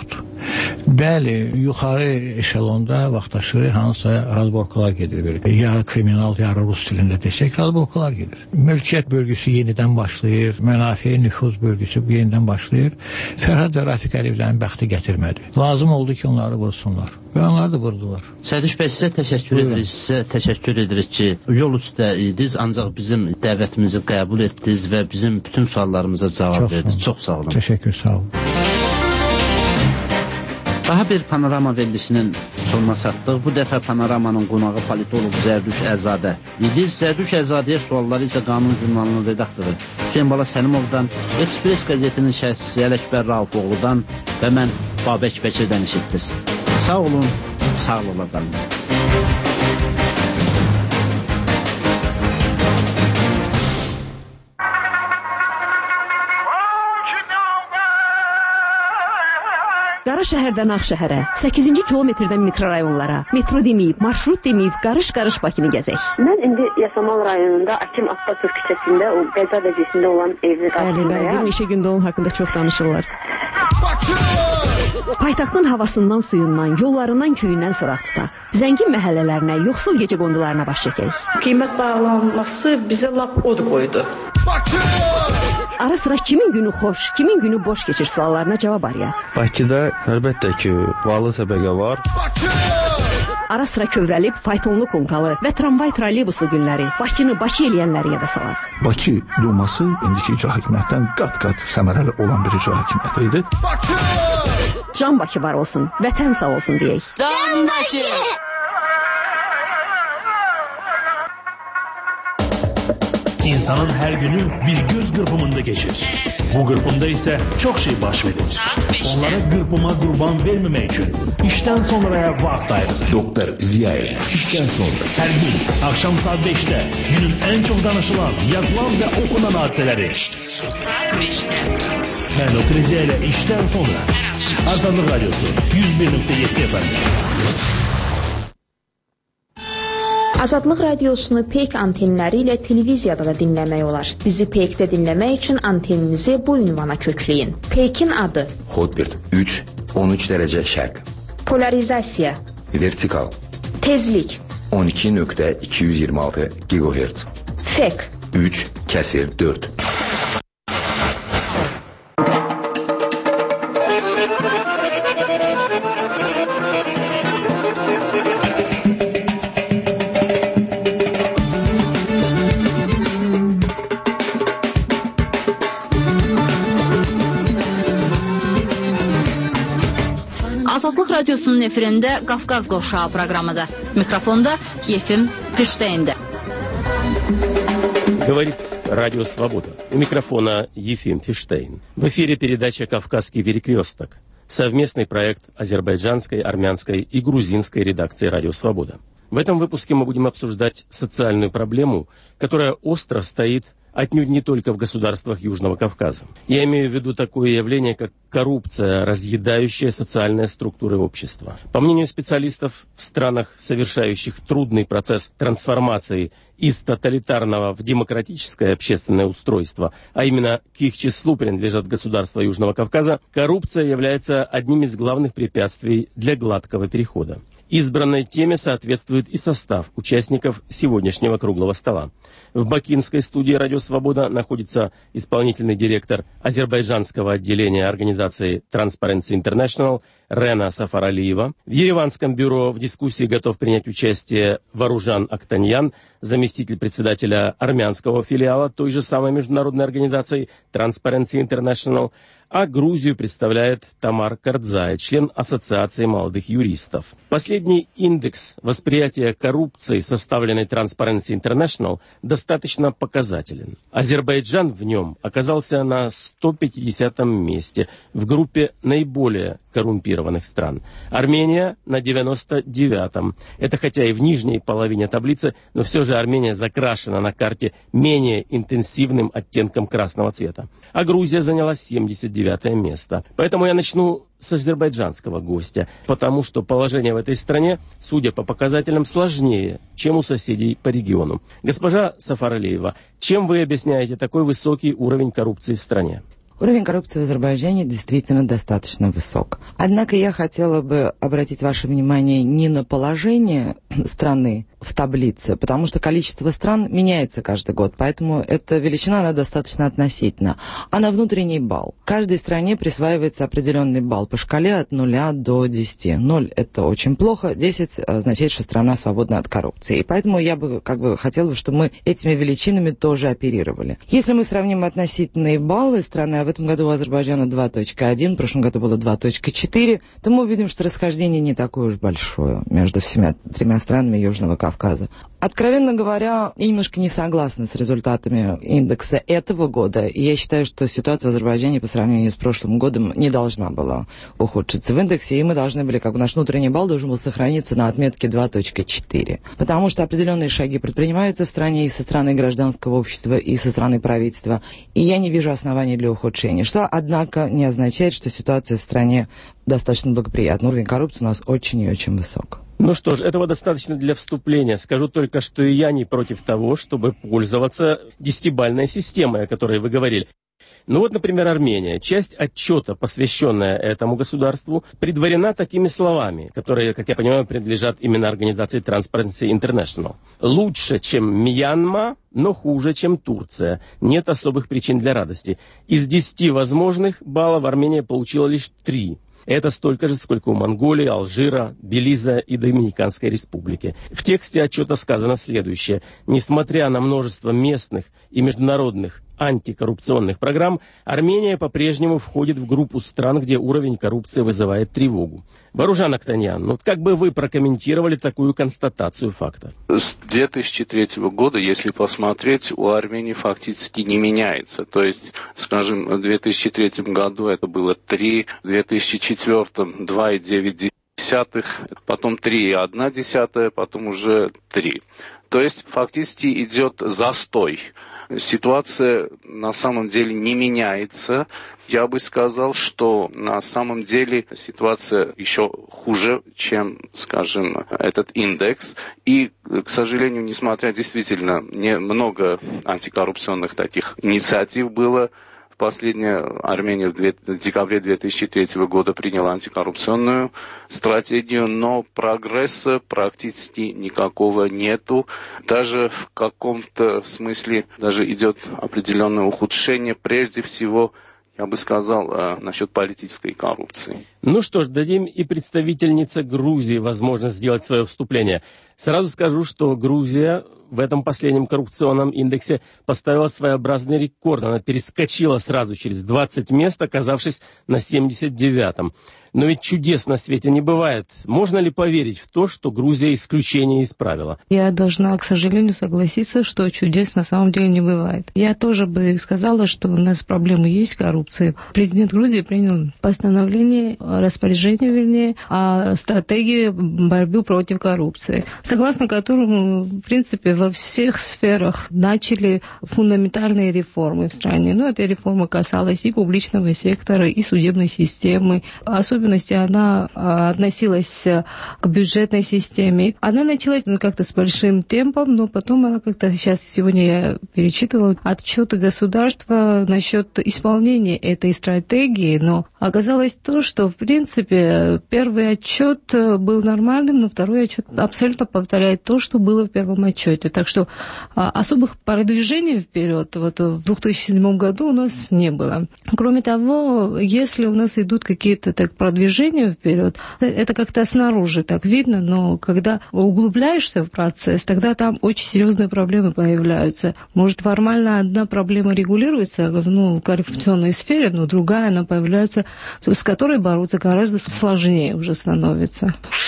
S4: Bəli, yuxarı eşelonda vaxtaşırı hansısa razborkalar gedir. Ya kriminal, ya rus dilində desək, razborkalar gedir. Mülkiyyət bölgüsü yenidən başlayır, mənafi nüfuz bölgüsü yenidən başlayır. Fərhad və Rafiq Əliyevlərin bəxti gətirmədi. Lazım oldu ki, onları vursunlar. Və onları da vurdular.
S3: Sədiş bəy, sizə təşəkkür
S4: Buyurun.
S3: edirik, sizə təşəkkür edirik ki, yol üstə idiniz, ancaq bizim dəvətimizi qəbul etdiniz və bizim bütün suallarımıza cavab verdiniz. Çox sağ olun.
S4: Təşəkkür, sağ olun.
S3: Daha bir panorama verilişinin sonuna çatdıq. Bu dəfə panoramanın qonağı politolog Zərdüş Əzadə idi. Zərdüş Əzadəyə sualları isə Qanun jurnalının redaktoru Hüseyin Bala Səlimovdan, Ekspres qəzetinin şəxsi Ələkbər Raufoğludan və mən Babək Bəkirdən eşitdiniz. Sağ olun, sağ ola qalın.
S2: Qara şəhərdən Ağşəhərə, səkkizinci kilometrdən mikrorayonlara, metro deməyib, marşrut deməyib, qarış-qarış Bakını gəzək.
S11: Mən indi Yasamal rayonunda Akim Atatürk küçəsində, o qəza vəziyyətində olan evdə qarşısındayım.
S2: Bəli, bəli, bir neçə gündə onun haqqında çox danışırlar. Paytaxtın havasından, suyundan, yollarından, köyündən soraq tutaq. Zəngin məhəllələrinə, yoxsul gecə qondularına baş çəkək.
S12: Qiymət bağlanması bizə lap od qoydu.
S2: Ara sıra kimin günü xoş, kimin günü boş keçir suallarına cavab arayaq.
S13: Bakıda əlbəttə ki, varlı təbəqə var.
S2: Ara sıra kövrəlib, faytonlu konkalı və tramvay trolleybusu günləri, Bakını Bakı eləyənləri yada salaq.
S14: Bakı Duması indiki icra hakimiyyətdən qat-qat səmərəli olan bir icra hakimiyyəti idi.
S2: Can Bakı var olsun, vətən sağ olsun deyək.
S15: Can Bakı!
S16: İnsanın her günü bir göz kırpımında geçir. Bu kırpımda ise çok şey baş verir. Onlara kırpıma kurban vermemek için işten sonraya vakit ayrılır.
S14: Doktor Ziyaev.
S16: İşten sonra her gün akşam saat beşte günün en çok danışılan, yazılan ve okunan hadiseleri.
S15: Saat beşte.
S16: Ben Doktor Ziyaev ile işten sonra. Azadlık Radyosu yüz bir nokta yedi efendim.
S2: Azadlıq radiosunu Peyk antenləri ilə televiziyada da dinləmək olar. Bizi Peykdə dinləmək üçün anteninizi bu ünvana kökləyin. Peykin adı
S17: Hotbird üç on üç dərəcə şərq.
S2: Polarizasiya
S17: Vertikal
S2: Tezlik
S17: on iki nöqtə iki yüz iyirmi altı gigahertz.
S2: Fek
S17: üç kəsir dörd.
S18: Azadlıq Radyosunun efirində Qafqaz Qovşağı proqramıdır. Mikrofonda Yefim Fişteyn'də.
S19: Говорит Радио Свобода. У микрофона Ефим Фиштейн. В эфире передача «Кавказский перекресток». Совместный проект азербайджанской, армянской и грузинской редакции «Радио Свобода». В этом выпуске мы будем обсуждать социальную проблему, которая остро стоит отнюдь не только в государствах Южного Кавказа. Я имею в виду такое явление, как коррупция, разъедающая социальные структуры общества. По мнению специалистов, в странах, совершающих трудный процесс трансформации из тоталитарного в демократическое общественное устройство, а именно к их числу принадлежат государства Южного Кавказа, коррупция является одним из главных препятствий для гладкого перехода. Избранной теме соответствует и состав участников сегодняшнего круглого стола. В бакинской студии «Радио Свобода» находится исполнительный директор азербайджанского отделения организации Transparency International Рена Сафаралиева. В ереванском бюро в дискуссии готов принять участие Варужан Актаньян, заместитель председателя армянского филиала той же самой международной организации Transparency International. А Грузию представляет Тамар Кардзай, член Ассоциации молодых юристов. Последний индекс восприятия коррупции, составленный Transparency International, достаточно показателен. Азербайджан в нем оказался на сто пятидесятом месте в группе наиболее коррумпированных стран. Армения на девяносто девятом. Это хотя и в нижней половине таблицы, но все же Армения закрашена на карте менее интенсивным оттенком красного цвета. А Грузия заняла семьдесят девятое место. Поэтому я начну с азербайджанского гостя, потому что положение в этой стране, судя по показателям, сложнее, чем у соседей по региону. Госпожа Сафаралиева, чем вы объясняете такой высокий уровень коррупции в стране?
S20: Уровень коррупции в Азербайджане действительно достаточно высок. Однако я хотела бы обратить ваше внимание не на положение страны в таблице, потому что количество стран меняется каждый год, поэтому эта величина, она достаточно относительна, а на внутренний балл. Каждой стране присваивается определенный балл по шкале от нуля до десяти. ноль – это очень плохо, десять означает, что страна свободна от коррупции. И поэтому я бы как бы хотела, чтобы мы этими величинами тоже оперировали. Если мы сравним относительные баллы страны, а в этом году у Азербайджана два целых один, в прошлом году было два целых четыре, то мы увидим, что расхождение не такое уж большое между всеми тремя странами Южного Кавказа. Откровенно говоря, я немножко не согласна с результатами индекса этого года. И я считаю, что ситуация в Азербайджане по сравнению с прошлым годом не должна была ухудшиться в индексе. И мы должны были, как бы наш внутренний балл должен был сохраниться на отметке два целых четыре. Потому что определенные шаги предпринимаются в стране и со стороны гражданского общества, и со стороны правительства. И я не вижу оснований для ухудшения. Что, однако, не означает, что ситуация в стране достаточно благоприятна. Уровень коррупции у нас очень и очень высок.
S19: Ну что ж, этого достаточно для вступления. Скажу только, что и я не против того, чтобы пользоваться десятибалльной системой, о которой вы говорили. Ну вот, например, Армения. Часть отчета, посвященная этому государству, предварена такими словами, которые, как я понимаю, принадлежат именно организации Transparency International. Лучше, чем Мьянма, но хуже, чем Турция. Нет особых причин для радости. Из десяти возможных баллов Армения получила лишь три. Это столько же, сколько у Монголии, Алжира, Белиза и Доминиканской республики. В тексте отчета сказано следующее. Несмотря на множество местных и международных антикоррупционных программ, Армения по-прежнему входит в группу стран, где уровень коррупции вызывает тревогу. Варужан Актаньян, ну как бы вы прокомментировали такую констатацию факта?
S21: С две тысячи третьего года, если посмотреть, у Армении фактически не меняется. То есть, скажем, в две тысячи третьем году это было три, в две тысячи четвёртом два целых девять десятых, потом три целых одна десятая, потом уже три. То есть, фактически идет застой. Ситуация на самом деле не меняется. Я бы сказал, что на самом деле ситуация еще хуже, чем, скажем, этот индекс. И, к сожалению, несмотря действительно немного антикоррупционных таких инициатив было, Последняя Армения в декабре две тысячи третьего года приняла антикоррупционную стратегию, но прогресса практически никакого нету. Даже в каком-то смысле даже идет определенное ухудшение, прежде всего, я бы сказал, э, насчет политической коррупции.
S19: Ну что ж, дадим и представительнице Грузии возможность сделать свое вступление. Сразу скажу, что Грузия в этом последнем коррупционном индексе поставила своеобразный рекорд. Она перескочила сразу через двадцать мест, оказавшись на семьдесят девятом. Но ведь чудес на свете не бывает. Можно ли поверить в то, что Грузия исключение из правила?
S22: Я должна, к сожалению, согласиться, что чудес на самом деле не бывает. Я тоже бы сказала, что у нас проблемы есть с коррупцией. Президент Грузии принял постановление, распоряжение, вернее, о стратегии борьбы против коррупции, согласно которому, в принципе, во всех сферах начали фундаментальные реформы в стране. Ну, эта реформа касалась и публичного сектора, и судебной системы. Особенно она относилась к бюджетной системе. Она началась ну, как-то с большим темпом, но потом она как-то, сейчас сегодня я перечитывала отчеты государства насчет исполнения этой стратегии, но оказалось то, что, в принципе, первый отчет был нормальным, но второй отчет абсолютно повторяет то, что было в первом отчете. Так что особых продвижений вперед вот, в две тысячи седьмом году у нас не было. Кроме того, если у нас идут какие-то так движение вперед, это как-то снаружи так видно, но когда углубляешься в процесс, тогда там очень серьезные проблемы появляются. Может, формально одна проблема регулируется ну, в коррупционной сфере, но другая, она появляется, с которой бороться гораздо сложнее уже становится.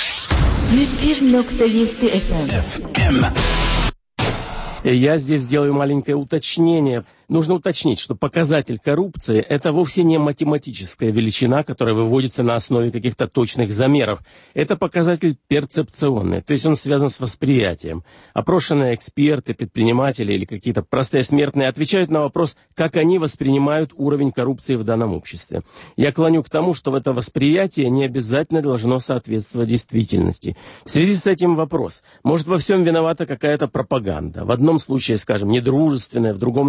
S19: Я здесь сделаю маленькое уточнение. Нужно уточнить, что показатель коррупции – это вовсе не математическая величина, которая выводится на основе каких-то точных замеров. Это показатель перцепционный, то есть он связан с восприятием. Опрошенные эксперты, предприниматели или какие-то простые смертные отвечают на вопрос, как они воспринимают уровень коррупции в данном обществе. Я клоню к тому, что это восприятие не обязательно должно соответствовать действительности. В связи с этим вопрос. Может, во всем виновата какая-то пропаганда? В одном случае, скажем, недружественная, в другом, наоборот,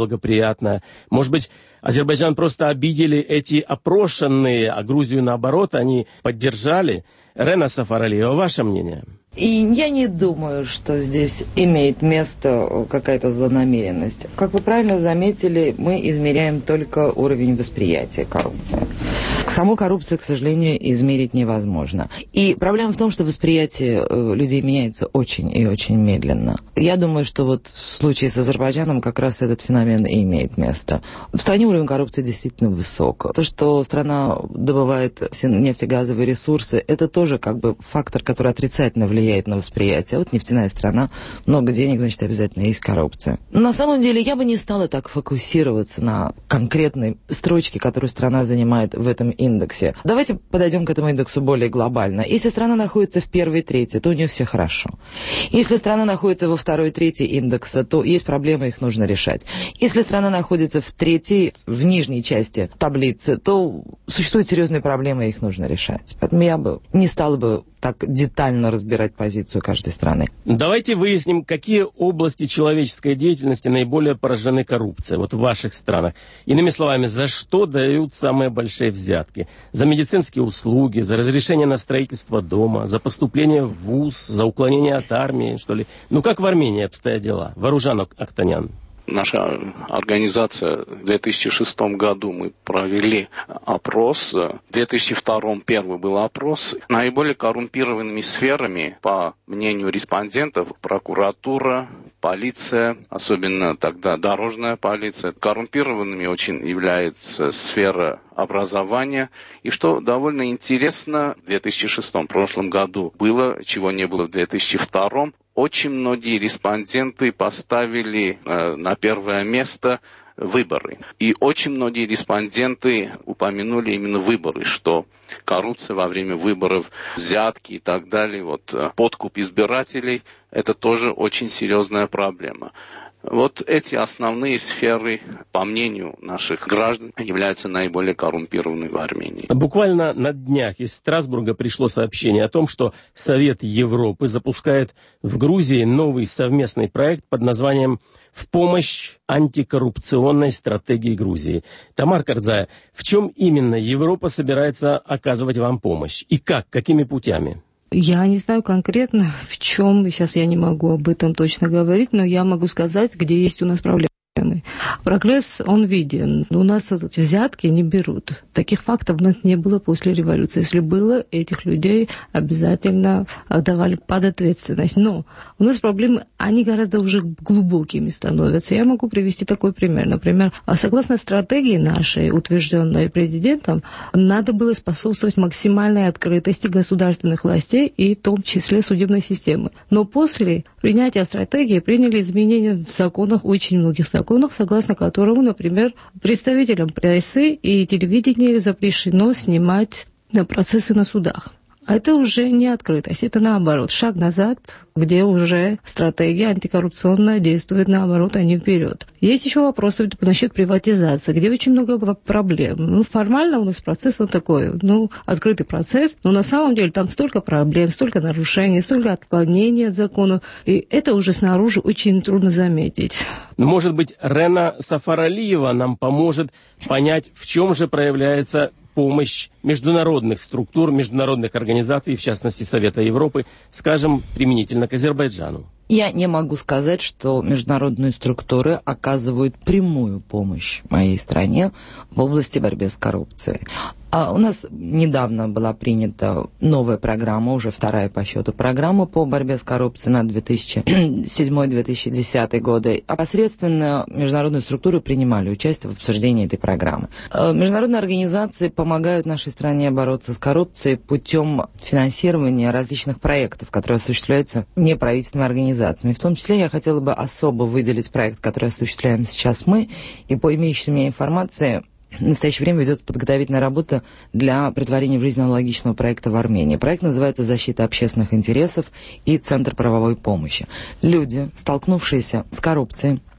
S19: неблагоприятная. Может быть, Азербайджан просто обидели эти опрошенные, а Грузию, наоборот, они поддержали. Рена Сафаралиева, ваше мнение?
S20: И я не думаю, что здесь имеет место какая-то злонамеренность. Как вы правильно заметили, мы измеряем только уровень восприятия коррупции. Саму коррупцию, к сожалению, измерить невозможно. И проблема в том, что восприятие людей меняется очень и очень медленно. Я думаю, что вот в случае с Азербайджаном как раз этот феномен и имеет место. В стране уровень коррупции действительно высок. То, что страна добывает все нефтегазовые ресурсы, это тоже как бы фактор, который отрицательно влияет на восприятие. Вот нефтяная страна, много денег, значит, обязательно есть коррупция. Но на самом деле я бы не стала так фокусироваться на конкретной строчке, которую страна занимает в этом индексе. Давайте подойдем к этому индексу более глобально. Если страна находится в первой трети, то у нее все хорошо. Если страна находится во второй трети индекса, то есть проблемы, их нужно решать. Если страна находится в третьей, в нижней части таблицы, то существуют серьезные проблемы, их нужно решать. Поэтому я бы не стала бы так детально разбирать позицию каждой страны.
S19: Давайте выясним, какие области человеческой деятельности наиболее поражены коррупцией вот в ваших странах. Иными словами, за что дают самые большие взятки? За медицинские услуги, за разрешение на строительство дома, за поступление в вуз, за уклонение от армии, что ли? Ну, как в Армении обстоят дела? Варужан Актанян.
S21: Наша организация в две тысячи шестом году мы провели опрос. В две тысячи втором первый был опрос. Наиболее коррумпированными сферами, по мнению респондентов, прокуратура, полиция, особенно тогда дорожная полиция. Коррумпированными очень является сфера образования. И что довольно интересно, в две тысячи шестом, в прошлом году, было, чего не было в две тысячи втором, очень многие респонденты поставили э, на первое место выборы. И очень многие респонденты упомянули именно выборы, что коррупция во время выборов, взятки и так далее, вот, подкуп избирателей, это тоже очень серьезная проблема. Вот эти основные сферы, по мнению наших граждан, являются наиболее коррумпированными в Армении.
S19: Буквально на днях из Страсбурга пришло сообщение о том, что Совет Европы запускает в Грузии новый совместный проект под названием «В помощь антикоррупционной стратегии Грузии». Тамар Кардзая, в чем именно Европа собирается оказывать вам помощь? И как? Какими путями?
S22: Я не знаю конкретно, в чем, сейчас я не могу об этом точно говорить, но я могу сказать, где есть у нас проблемы. Прогресс, он виден. У нас вот взятки не берут. Таких фактов у нас не было после революции. Если было, этих людей обязательно давали под ответственность. Но у нас проблемы, они гораздо уже глубокими становятся. Я могу привести такой пример. Например, согласно стратегии нашей, утвержденной президентом, надо было способствовать максимальной открытости государственных властей и в том числе судебной системы. Но после принятия стратегии приняли изменения в законах, очень многих законов, согласно которому, например, представителям прессы и телевидения запрещено снимать процессы на судах. А это уже не открытость, это наоборот, шаг назад, где уже стратегия антикоррупционная действует наоборот, а не вперед. Есть еще вопросы насчет приватизации, где очень много проблем. Ну, формально у нас процесс он такой, ну, открытый процесс, но на самом деле там столько проблем, столько нарушений, столько отклонений от закона, и это уже снаружи очень трудно заметить.
S19: Может быть, Рена Сафаралиева нам поможет понять, в чем же проявляется помощь международных структур, международных организаций, в частности Совета Европы, скажем, применительно к Азербайджану.
S20: Я не могу сказать, что международные структуры оказывают прямую помощь моей стране в области борьбы с коррупцией. А у нас недавно была принята новая программа, уже вторая по счету программа по борьбе с коррупцией на две тысячи седьмой — две тысячи десятый годы. А посредственно международные структуры принимали участие в обсуждении этой программы. Международные организации помогают нашей стране бороться с коррупцией путем финансирования различных проектов, которые осуществляются неправительственными организациями. В том числе я хотела бы особо выделить проект, который осуществляем сейчас мы, и по имеющейся мне информации в настоящее время ведет подготовительная работа для претворения в жизнь аналогичного проекта в Армении. Проект называется «Защита общественных интересов» и Центр правовой помощи. Люди, столкнувшиеся с коррупцией,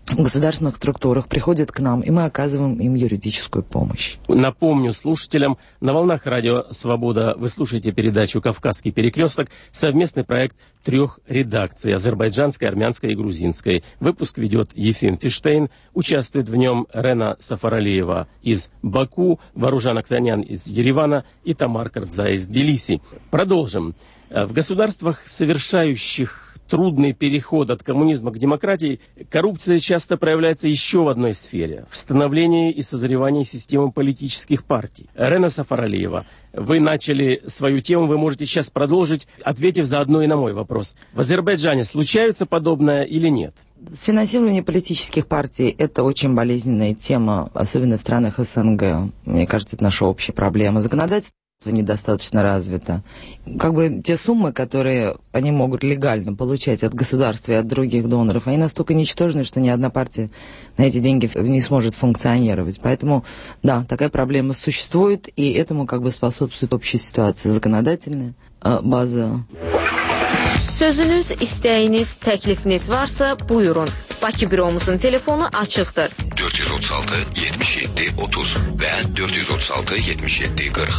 S20: в государственных структурах приходят к нам, и мы оказываем им юридическую помощь.
S19: Напомню слушателям, на волнах радио «Свобода» вы слушаете передачу «Кавказский перекресток», совместный проект трех редакций – азербайджанской, армянской и грузинской. Выпуск ведет Ефим Фиштейн, участвует в нем Рена Сафаралиева из Баку, Варужан Актанян из Еревана и Тамар Кардза из Тбилиси. Продолжим. В государствах, совершающих трудный переход от коммунизма к демократии, коррупция часто проявляется еще в одной сфере – в становлении и созревании системы политических партий. Рена Сафаралиева, вы начали свою тему, вы можете сейчас продолжить, ответив заодно и на мой вопрос. В Азербайджане случается подобное или нет?
S20: Финансирование политических партий – это очень болезненная тема, особенно в странах СНГ. Мне кажется, это наша общая проблема. Законодательство недостаточно развито. Как бы те суммы, которые они могут легально получать от государства и от других доноров, они настолько ничтожны, что ни одна партия на эти деньги не сможет функционировать. Поэтому, да, такая проблема существует, и этому как бы способствует общая ситуация, законодательная база.
S1: Sözünüz, istəyiniz, təklifiniz varsa buyurun. Bakı büromuzun telefonu açıqdır.
S17: dört yüz otuz altı yetmiş yedi otuz ve dört yüz otuz altı yetmiş yedi kırk.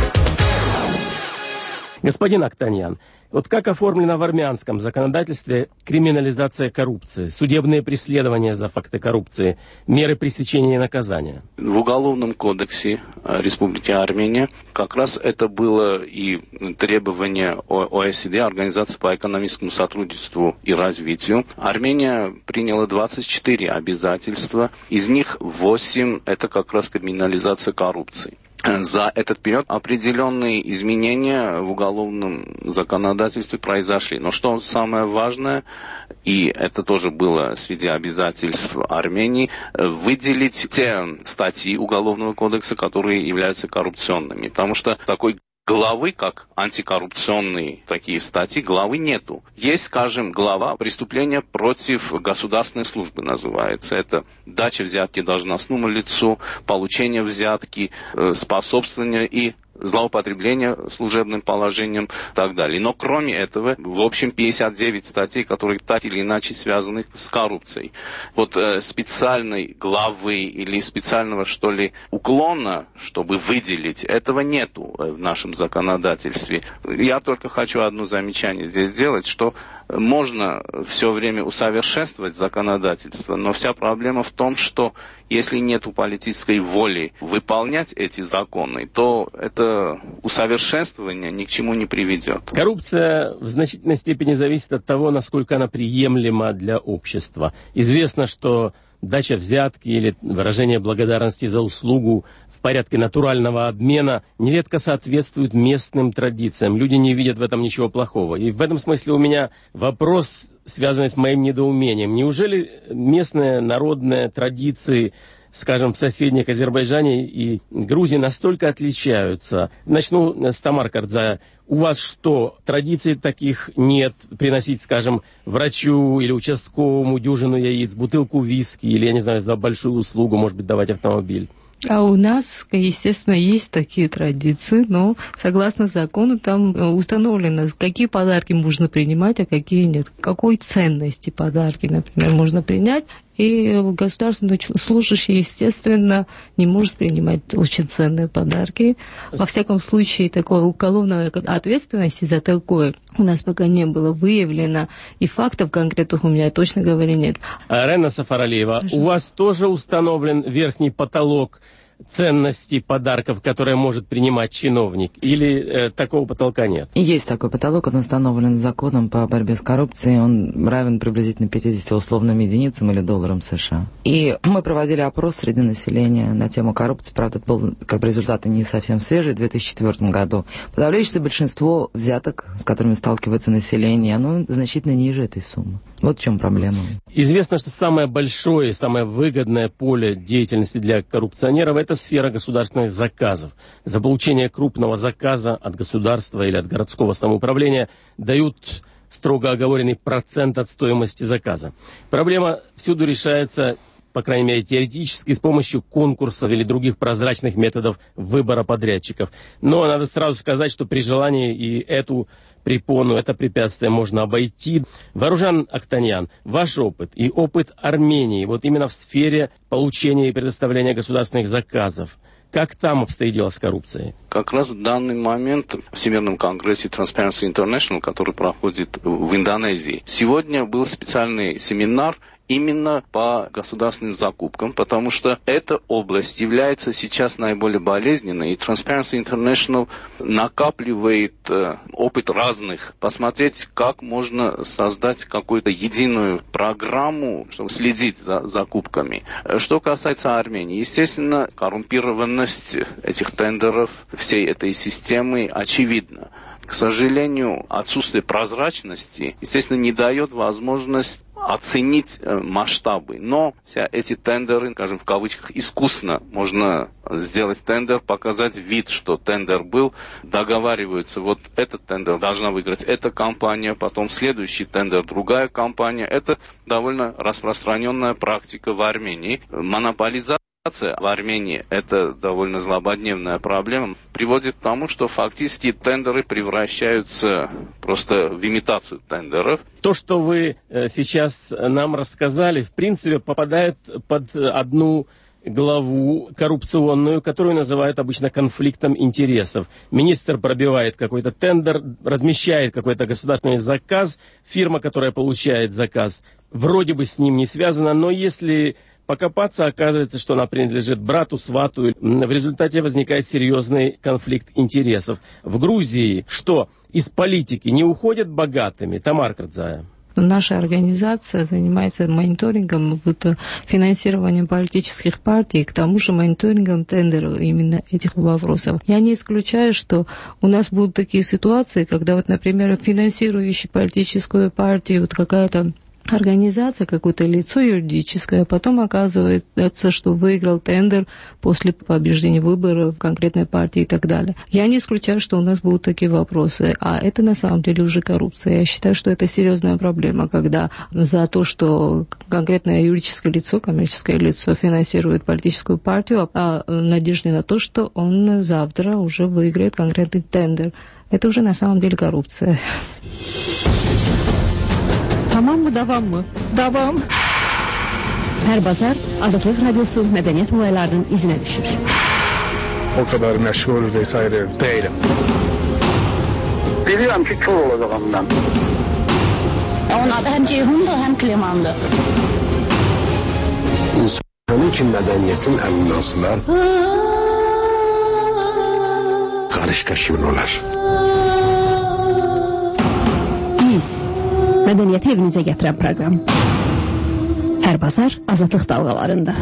S19: Господин Актанян, вот как оформлена в армянском законодательстве криминализация коррупции, судебные преследования за факты коррупции, меры пресечения и наказания?
S21: В Уголовном кодексе Республики Армения как раз это было и требование о е эс дэ, Организации по экономическому сотрудничеству и развитию. Армения приняла двадцать четыре обязательства, из них восемь это как раз криминализация коррупции. За этот период определенные изменения в уголовном законодательстве произошли. Но что самое важное, и это тоже было среди обязательств Армении, выделить те статьи Уголовного кодекса, которые являются коррупционными. Потому что такой главы, как антикоррупционные такие статьи, главы нету. Есть, скажем, глава преступления против государственной службы называется. Это дача взятки должностному лицу, получение взятки, способствование и злоупотребление служебным положением и так далее. Но кроме этого, в общем, пятьдесят девять статей, которые так или иначе связаны с коррупцией. Вот э, специальной главы или специального, что ли, уклона, чтобы выделить, этого нету в нашем законодательстве. Я только хочу одно замечание здесь сделать, что можно все время усовершенствовать законодательство, но вся проблема в том, что если нет политической воли выполнять эти законы, то это усовершенствование ни к чему не приведет.
S19: Коррупция в значительной степени зависит от того, насколько она приемлема для общества. Известно, что дача взятки или выражение благодарности за услугу в порядке натурального обмена нередко соответствует местным традициям. Люди не видят в этом ничего плохого. И в этом смысле у меня вопрос, связанный с моим недоумением. Неужели местные народные традиции, скажем, в соседних Азербайджане и Грузии настолько отличаются? Начну с Тамар Кардза. У вас что, традиций таких нет? Приносить, скажем, врачу или участковому дюжину яиц, бутылку виски, или, я не знаю, за большую услугу, может быть, давать автомобиль?
S22: А у нас, естественно, есть такие традиции, но согласно закону там установлено, какие подарки можно принимать, а какие нет. Какой ценности подарки, например, можно принять. И государственный служащий, естественно, не может принимать очень ценные подарки. Во всяком случае, такой уголовной ответственности за такое у нас пока не было выявлено. И фактов конкретных у меня, точно говоря, нет.
S19: Рена Сафаралиева, у вас тоже установлен верхний потолок ценности подарков, которые может принимать чиновник? Или э, такого потолка нет?
S20: Есть такой потолок, он установлен законом по борьбе с коррупцией. Он равен приблизительно пятидесяти условным единицам или долларам США. И мы проводили опрос среди населения на тему коррупции. Правда, это был, как бы, результаты не совсем свежие, в две тысячи четвёртом году. Подавляющее большинство взяток, с которыми сталкивается население, оно значительно ниже этой суммы. Вот в чем проблема.
S19: Известно, что самое большое, самое выгодное поле деятельности для коррупционеров – это сфера государственных заказов. За получение крупного заказа от государства или от городского самоуправления дают строго оговоренный процент от стоимости заказа. Проблема всюду решается по крайней мере теоретически, с помощью конкурсов или других прозрачных методов выбора подрядчиков. Но надо сразу сказать, что при желании и эту препону, это препятствие можно обойти. Варужан Актаньян, ваш опыт и опыт Армении, вот именно в сфере получения и предоставления государственных заказов, как там обстоит дело с коррупцией?
S21: Как раз в данный момент в Всемирном конгрессе Transparency International, который проходит в Индонезии, сегодня был специальный семинар именно по государственным закупкам, потому что эта область является сейчас наиболее болезненной, и Transparency International накапливает э, опыт разных, посмотреть, как можно создать какую-то единую программу, чтобы следить за закупками. Что касается Армении, естественно, коррумпированность этих тендеров, всей этой системы очевидна. К сожалению, отсутствие прозрачности, естественно, не дает возможность оценить э, масштабы. Но все эти тендеры, скажем, в кавычках, искусно можно сделать тендер, показать вид, что тендер был, договариваются, вот этот тендер должна выиграть эта компания, потом следующий тендер другая компания. Это довольно распространенная практика в Армении. Монополизация в Армении, это довольно злободневная проблема, приводит к тому, что фактически тендеры превращаются просто в имитацию тендеров.
S19: То, что вы сейчас нам рассказали, в принципе, попадает под одну главу коррупционную, которую называют обычно конфликтом интересов. Министр пробивает какой-то тендер, размещает какой-то государственный заказ, фирма, которая получает заказ, вроде бы с ним не связана, но если покопаться, оказывается, что она принадлежит брату, свату. В результате возникает серьезный конфликт интересов. В Грузии что? Из политики не уходят богатыми? Тамара Крадзая.
S22: Наша организация занимается мониторингом, вот, финансированием политических партий, к тому же мониторингом тендеров именно этих вопросов. Я не исключаю, что у нас будут такие ситуации, когда, вот, например, финансирующий политическую партию вот какая-то организация, какое-то лицо юридическое, а потом оказывается, что выиграл тендер после побеждения выборов конкретной партии и так далее. Я не исключаю, что у нас будут такие вопросы, а это на самом деле уже коррупция. Я считаю, что это серьезная проблема, когда за то, что конкретное юридическое лицо, коммерческое лицо финансирует политическую партию, а в надежде на то, что он завтра уже выиграет конкретный тендер. Это уже на самом деле коррупция.
S2: Tamam mı, davam mı? Davam. Hər bazar Azadlıq Radyosu mədəniyyət olaylarının izinə düşür.
S7: O kadar meşgul vesaire değilim.
S8: Biliyorum ki kör olacağım ben.
S23: Onun adı hem Ceyhun'dur hem Kliman'dır.
S24: İnsanın ki mədəniyyətin əlindən sınar, qarışqa kimin olar?
S2: Biz Mədəniyyəti evinizə gətirən proqram. Hər bazar Azadlıq dalğalarında.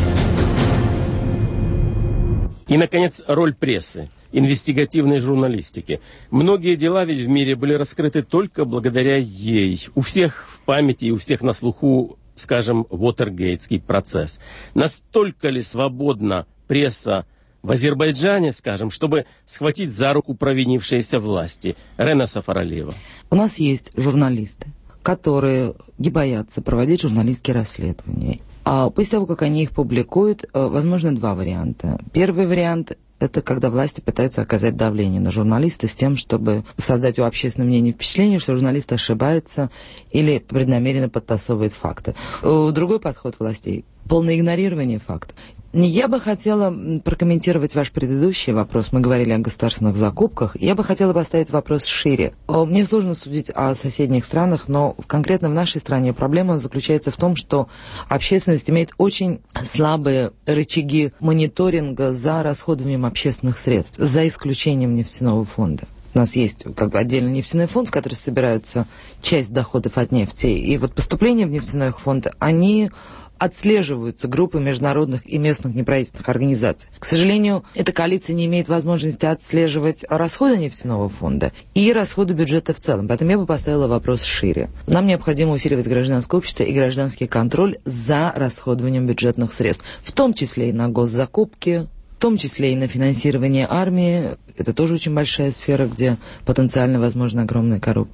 S19: И, наконец, роль прессы, инвестигативной журналистики. Многие дела ведь в мире были раскрыты только благодаря ей. У всех в памяти и у всех на слуху, скажем, Уотергейтский процесс. Настолько ли свободна пресса в Азербайджане, скажем, чтобы схватить за руку провинившиеся власти? Рена Сафаралиева.
S20: У нас есть журналисты, которые не боятся проводить журналистские расследования. А после того, как они их публикуют, возможно два варианта. Первый вариант – это когда власти пытаются оказать давление на журналиста с тем, чтобы создать у общественного мнения впечатление, что журналист ошибается или преднамеренно подтасовывает факты. Другой подход властей – полное игнорирование фактов. Я бы хотела прокомментировать ваш предыдущий вопрос. Мы говорили о государственных закупках. Я бы хотела поставить вопрос шире. Мне сложно судить о соседних странах, но конкретно в нашей стране проблема заключается в том, что общественность имеет очень слабые рычаги мониторинга за расходованием общественных средств, за исключением нефтяного фонда. У нас есть как бы отдельный нефтяной фонд, в который собираются часть доходов от нефти. И вот поступления в нефтяной фонд, они отслеживаются группы международных и местных неправительственных организаций. К сожалению, эта коалиция не имеет возможности отслеживать расходы нефтяного фонда и расходы бюджета в целом. Поэтому я бы поставила вопрос шире. Нам необходимо усиливать гражданское общество и гражданский контроль за расходованием бюджетных средств, в том числе и на госзакупки, в том числе и на финансирование армии. Это тоже очень большая сфера, где потенциально возможна огромная коррупция.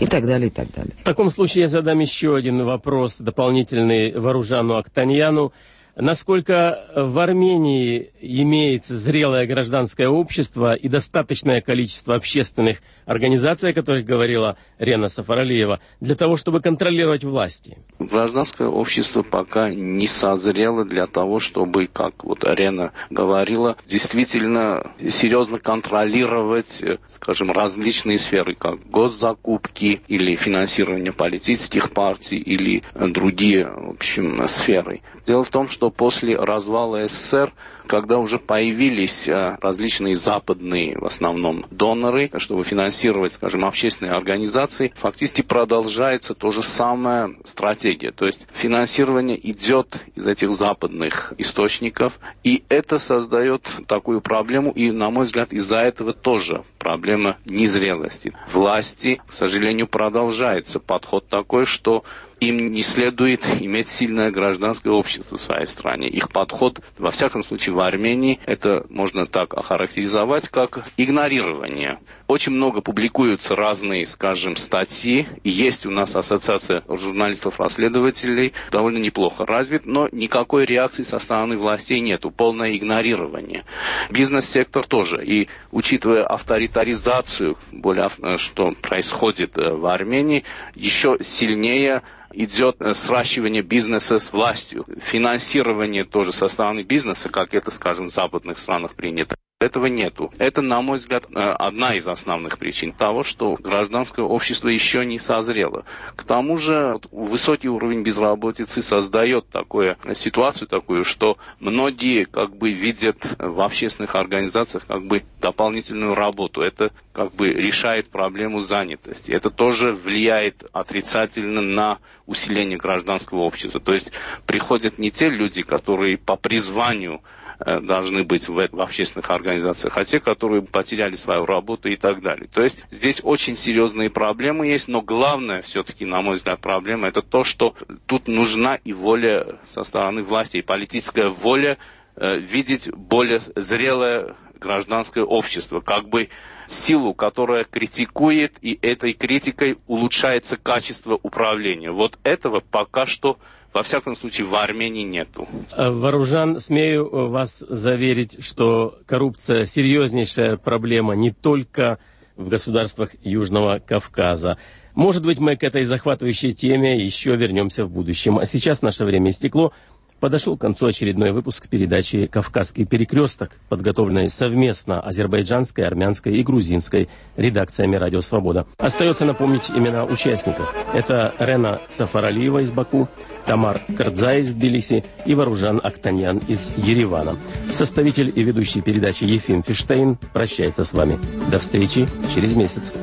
S20: и так далее, и так далее.
S19: В таком случае я задам еще один вопрос дополнительный Варужану Актаньяну. Насколько в Армении имеется зрелое гражданское общество и достаточное количество общественных организаций, о которых говорила Рена Сафаралиева, для того, чтобы контролировать власти?
S21: Гражданское общество пока не созрело для того, чтобы, как вот Рена говорила, действительно серьезно контролировать, скажем, различные сферы, как госзакупки или финансирование политических партий или другие, в общем, сферы. Дело в том, что после развала СССР, когда уже появились различные западные, в основном, доноры, чтобы финансировать, скажем, общественные организации, фактически продолжается то же самая стратегия. То есть финансирование идет из этих западных источников, и это создает такую проблему, и, на мой взгляд, из-за этого тоже проблема незрелости. Власти, к сожалению, продолжается подход такой, что им не следует иметь сильное гражданское общество в своей стране. Их подход, во всяком случае, в Армении, это можно так охарактеризовать, как игнорирование. Очень много публикуются разные, скажем, статьи. И есть у нас ассоциация журналистов-расследователей, довольно неплохо развит, но никакой реакции со стороны властей нету. Полное игнорирование. Бизнес-сектор тоже. И учитывая авторитаризацию, более, что происходит в Армении, еще сильнее идет сращивание бизнеса с властью. Финансирование тоже со стороны бизнеса, как это, скажем, в западных странах принято. Этого нету. Это, на мой взгляд, одна из основных причин того, что гражданское общество еще не созрело. К тому же высокий уровень безработицы создает такую ситуацию, такую, что многие как бы видят в общественных организациях как бы дополнительную работу. Это как бы решает проблему занятости. Это тоже влияет отрицательно на усиление гражданского общества. То есть приходят не те люди, которые по призванию должны быть в, в общественных организациях, а те, которые потеряли свою работу и так далее. То есть здесь очень серьезные проблемы есть, но главная все-таки, на мой взгляд, проблема это то, что тут нужна и воля со стороны власти, и политическая воля э, видеть более зрелое гражданское общество, как бы силу, которая критикует, и этой критикой улучшается качество управления. Вот этого пока что, во всяком случае, в Армении нету.
S19: Варужан, смею вас заверить, что коррупция серьезнейшая проблема не только в государствах Южного Кавказа. Может быть, мы к этой захватывающей теме еще вернемся в будущем. А сейчас наше время истекло. Подошел к концу очередной выпуск передачи «Кавказский перекресток», подготовленной совместно азербайджанской, армянской и грузинской редакциями «Радио Свобода». Остается напомнить имена участников. Это Рена Сафаралиева из Баку, Тамар Кырдзай из Тбилиси и Варужан Актаньян из Еревана. Составитель и ведущий передачи Ефим Фиштейн прощается с вами. До встречи через месяц.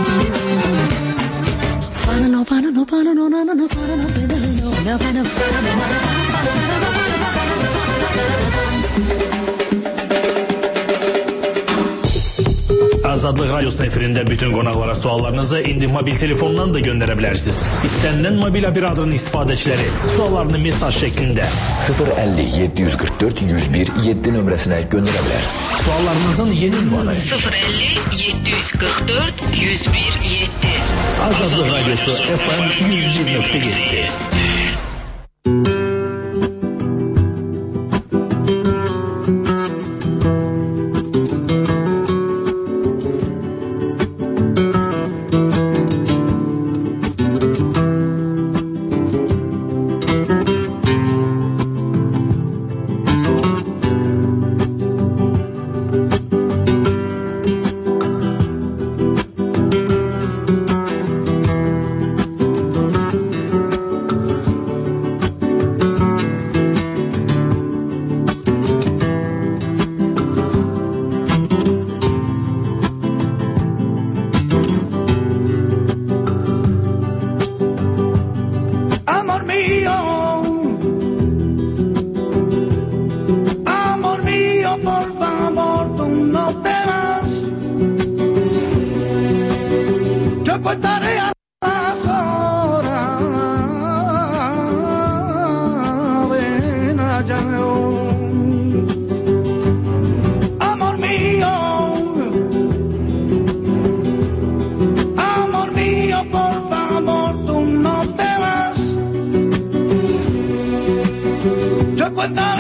S16: Azadlıq Radyosu'nun efirində bütün qonaqlara suallarınızı indi mobil telefondan da göndərə bilərsiniz. İstənilən mobil operatörün istifadəçiləri suallarını mesaj şəklində
S5: sıfır əlli yeddi yüz qırx dörd yüz bir yeddi nömrəsinə göndərə bilər.
S16: Suallarınızın yeni ünvanı
S15: sıfır əlli yeddi yüz qırx dörd yüz bir yeddi.
S16: Azadlıq Radyosu F M yüz bir nöqtə yeddi.
S6: Vatan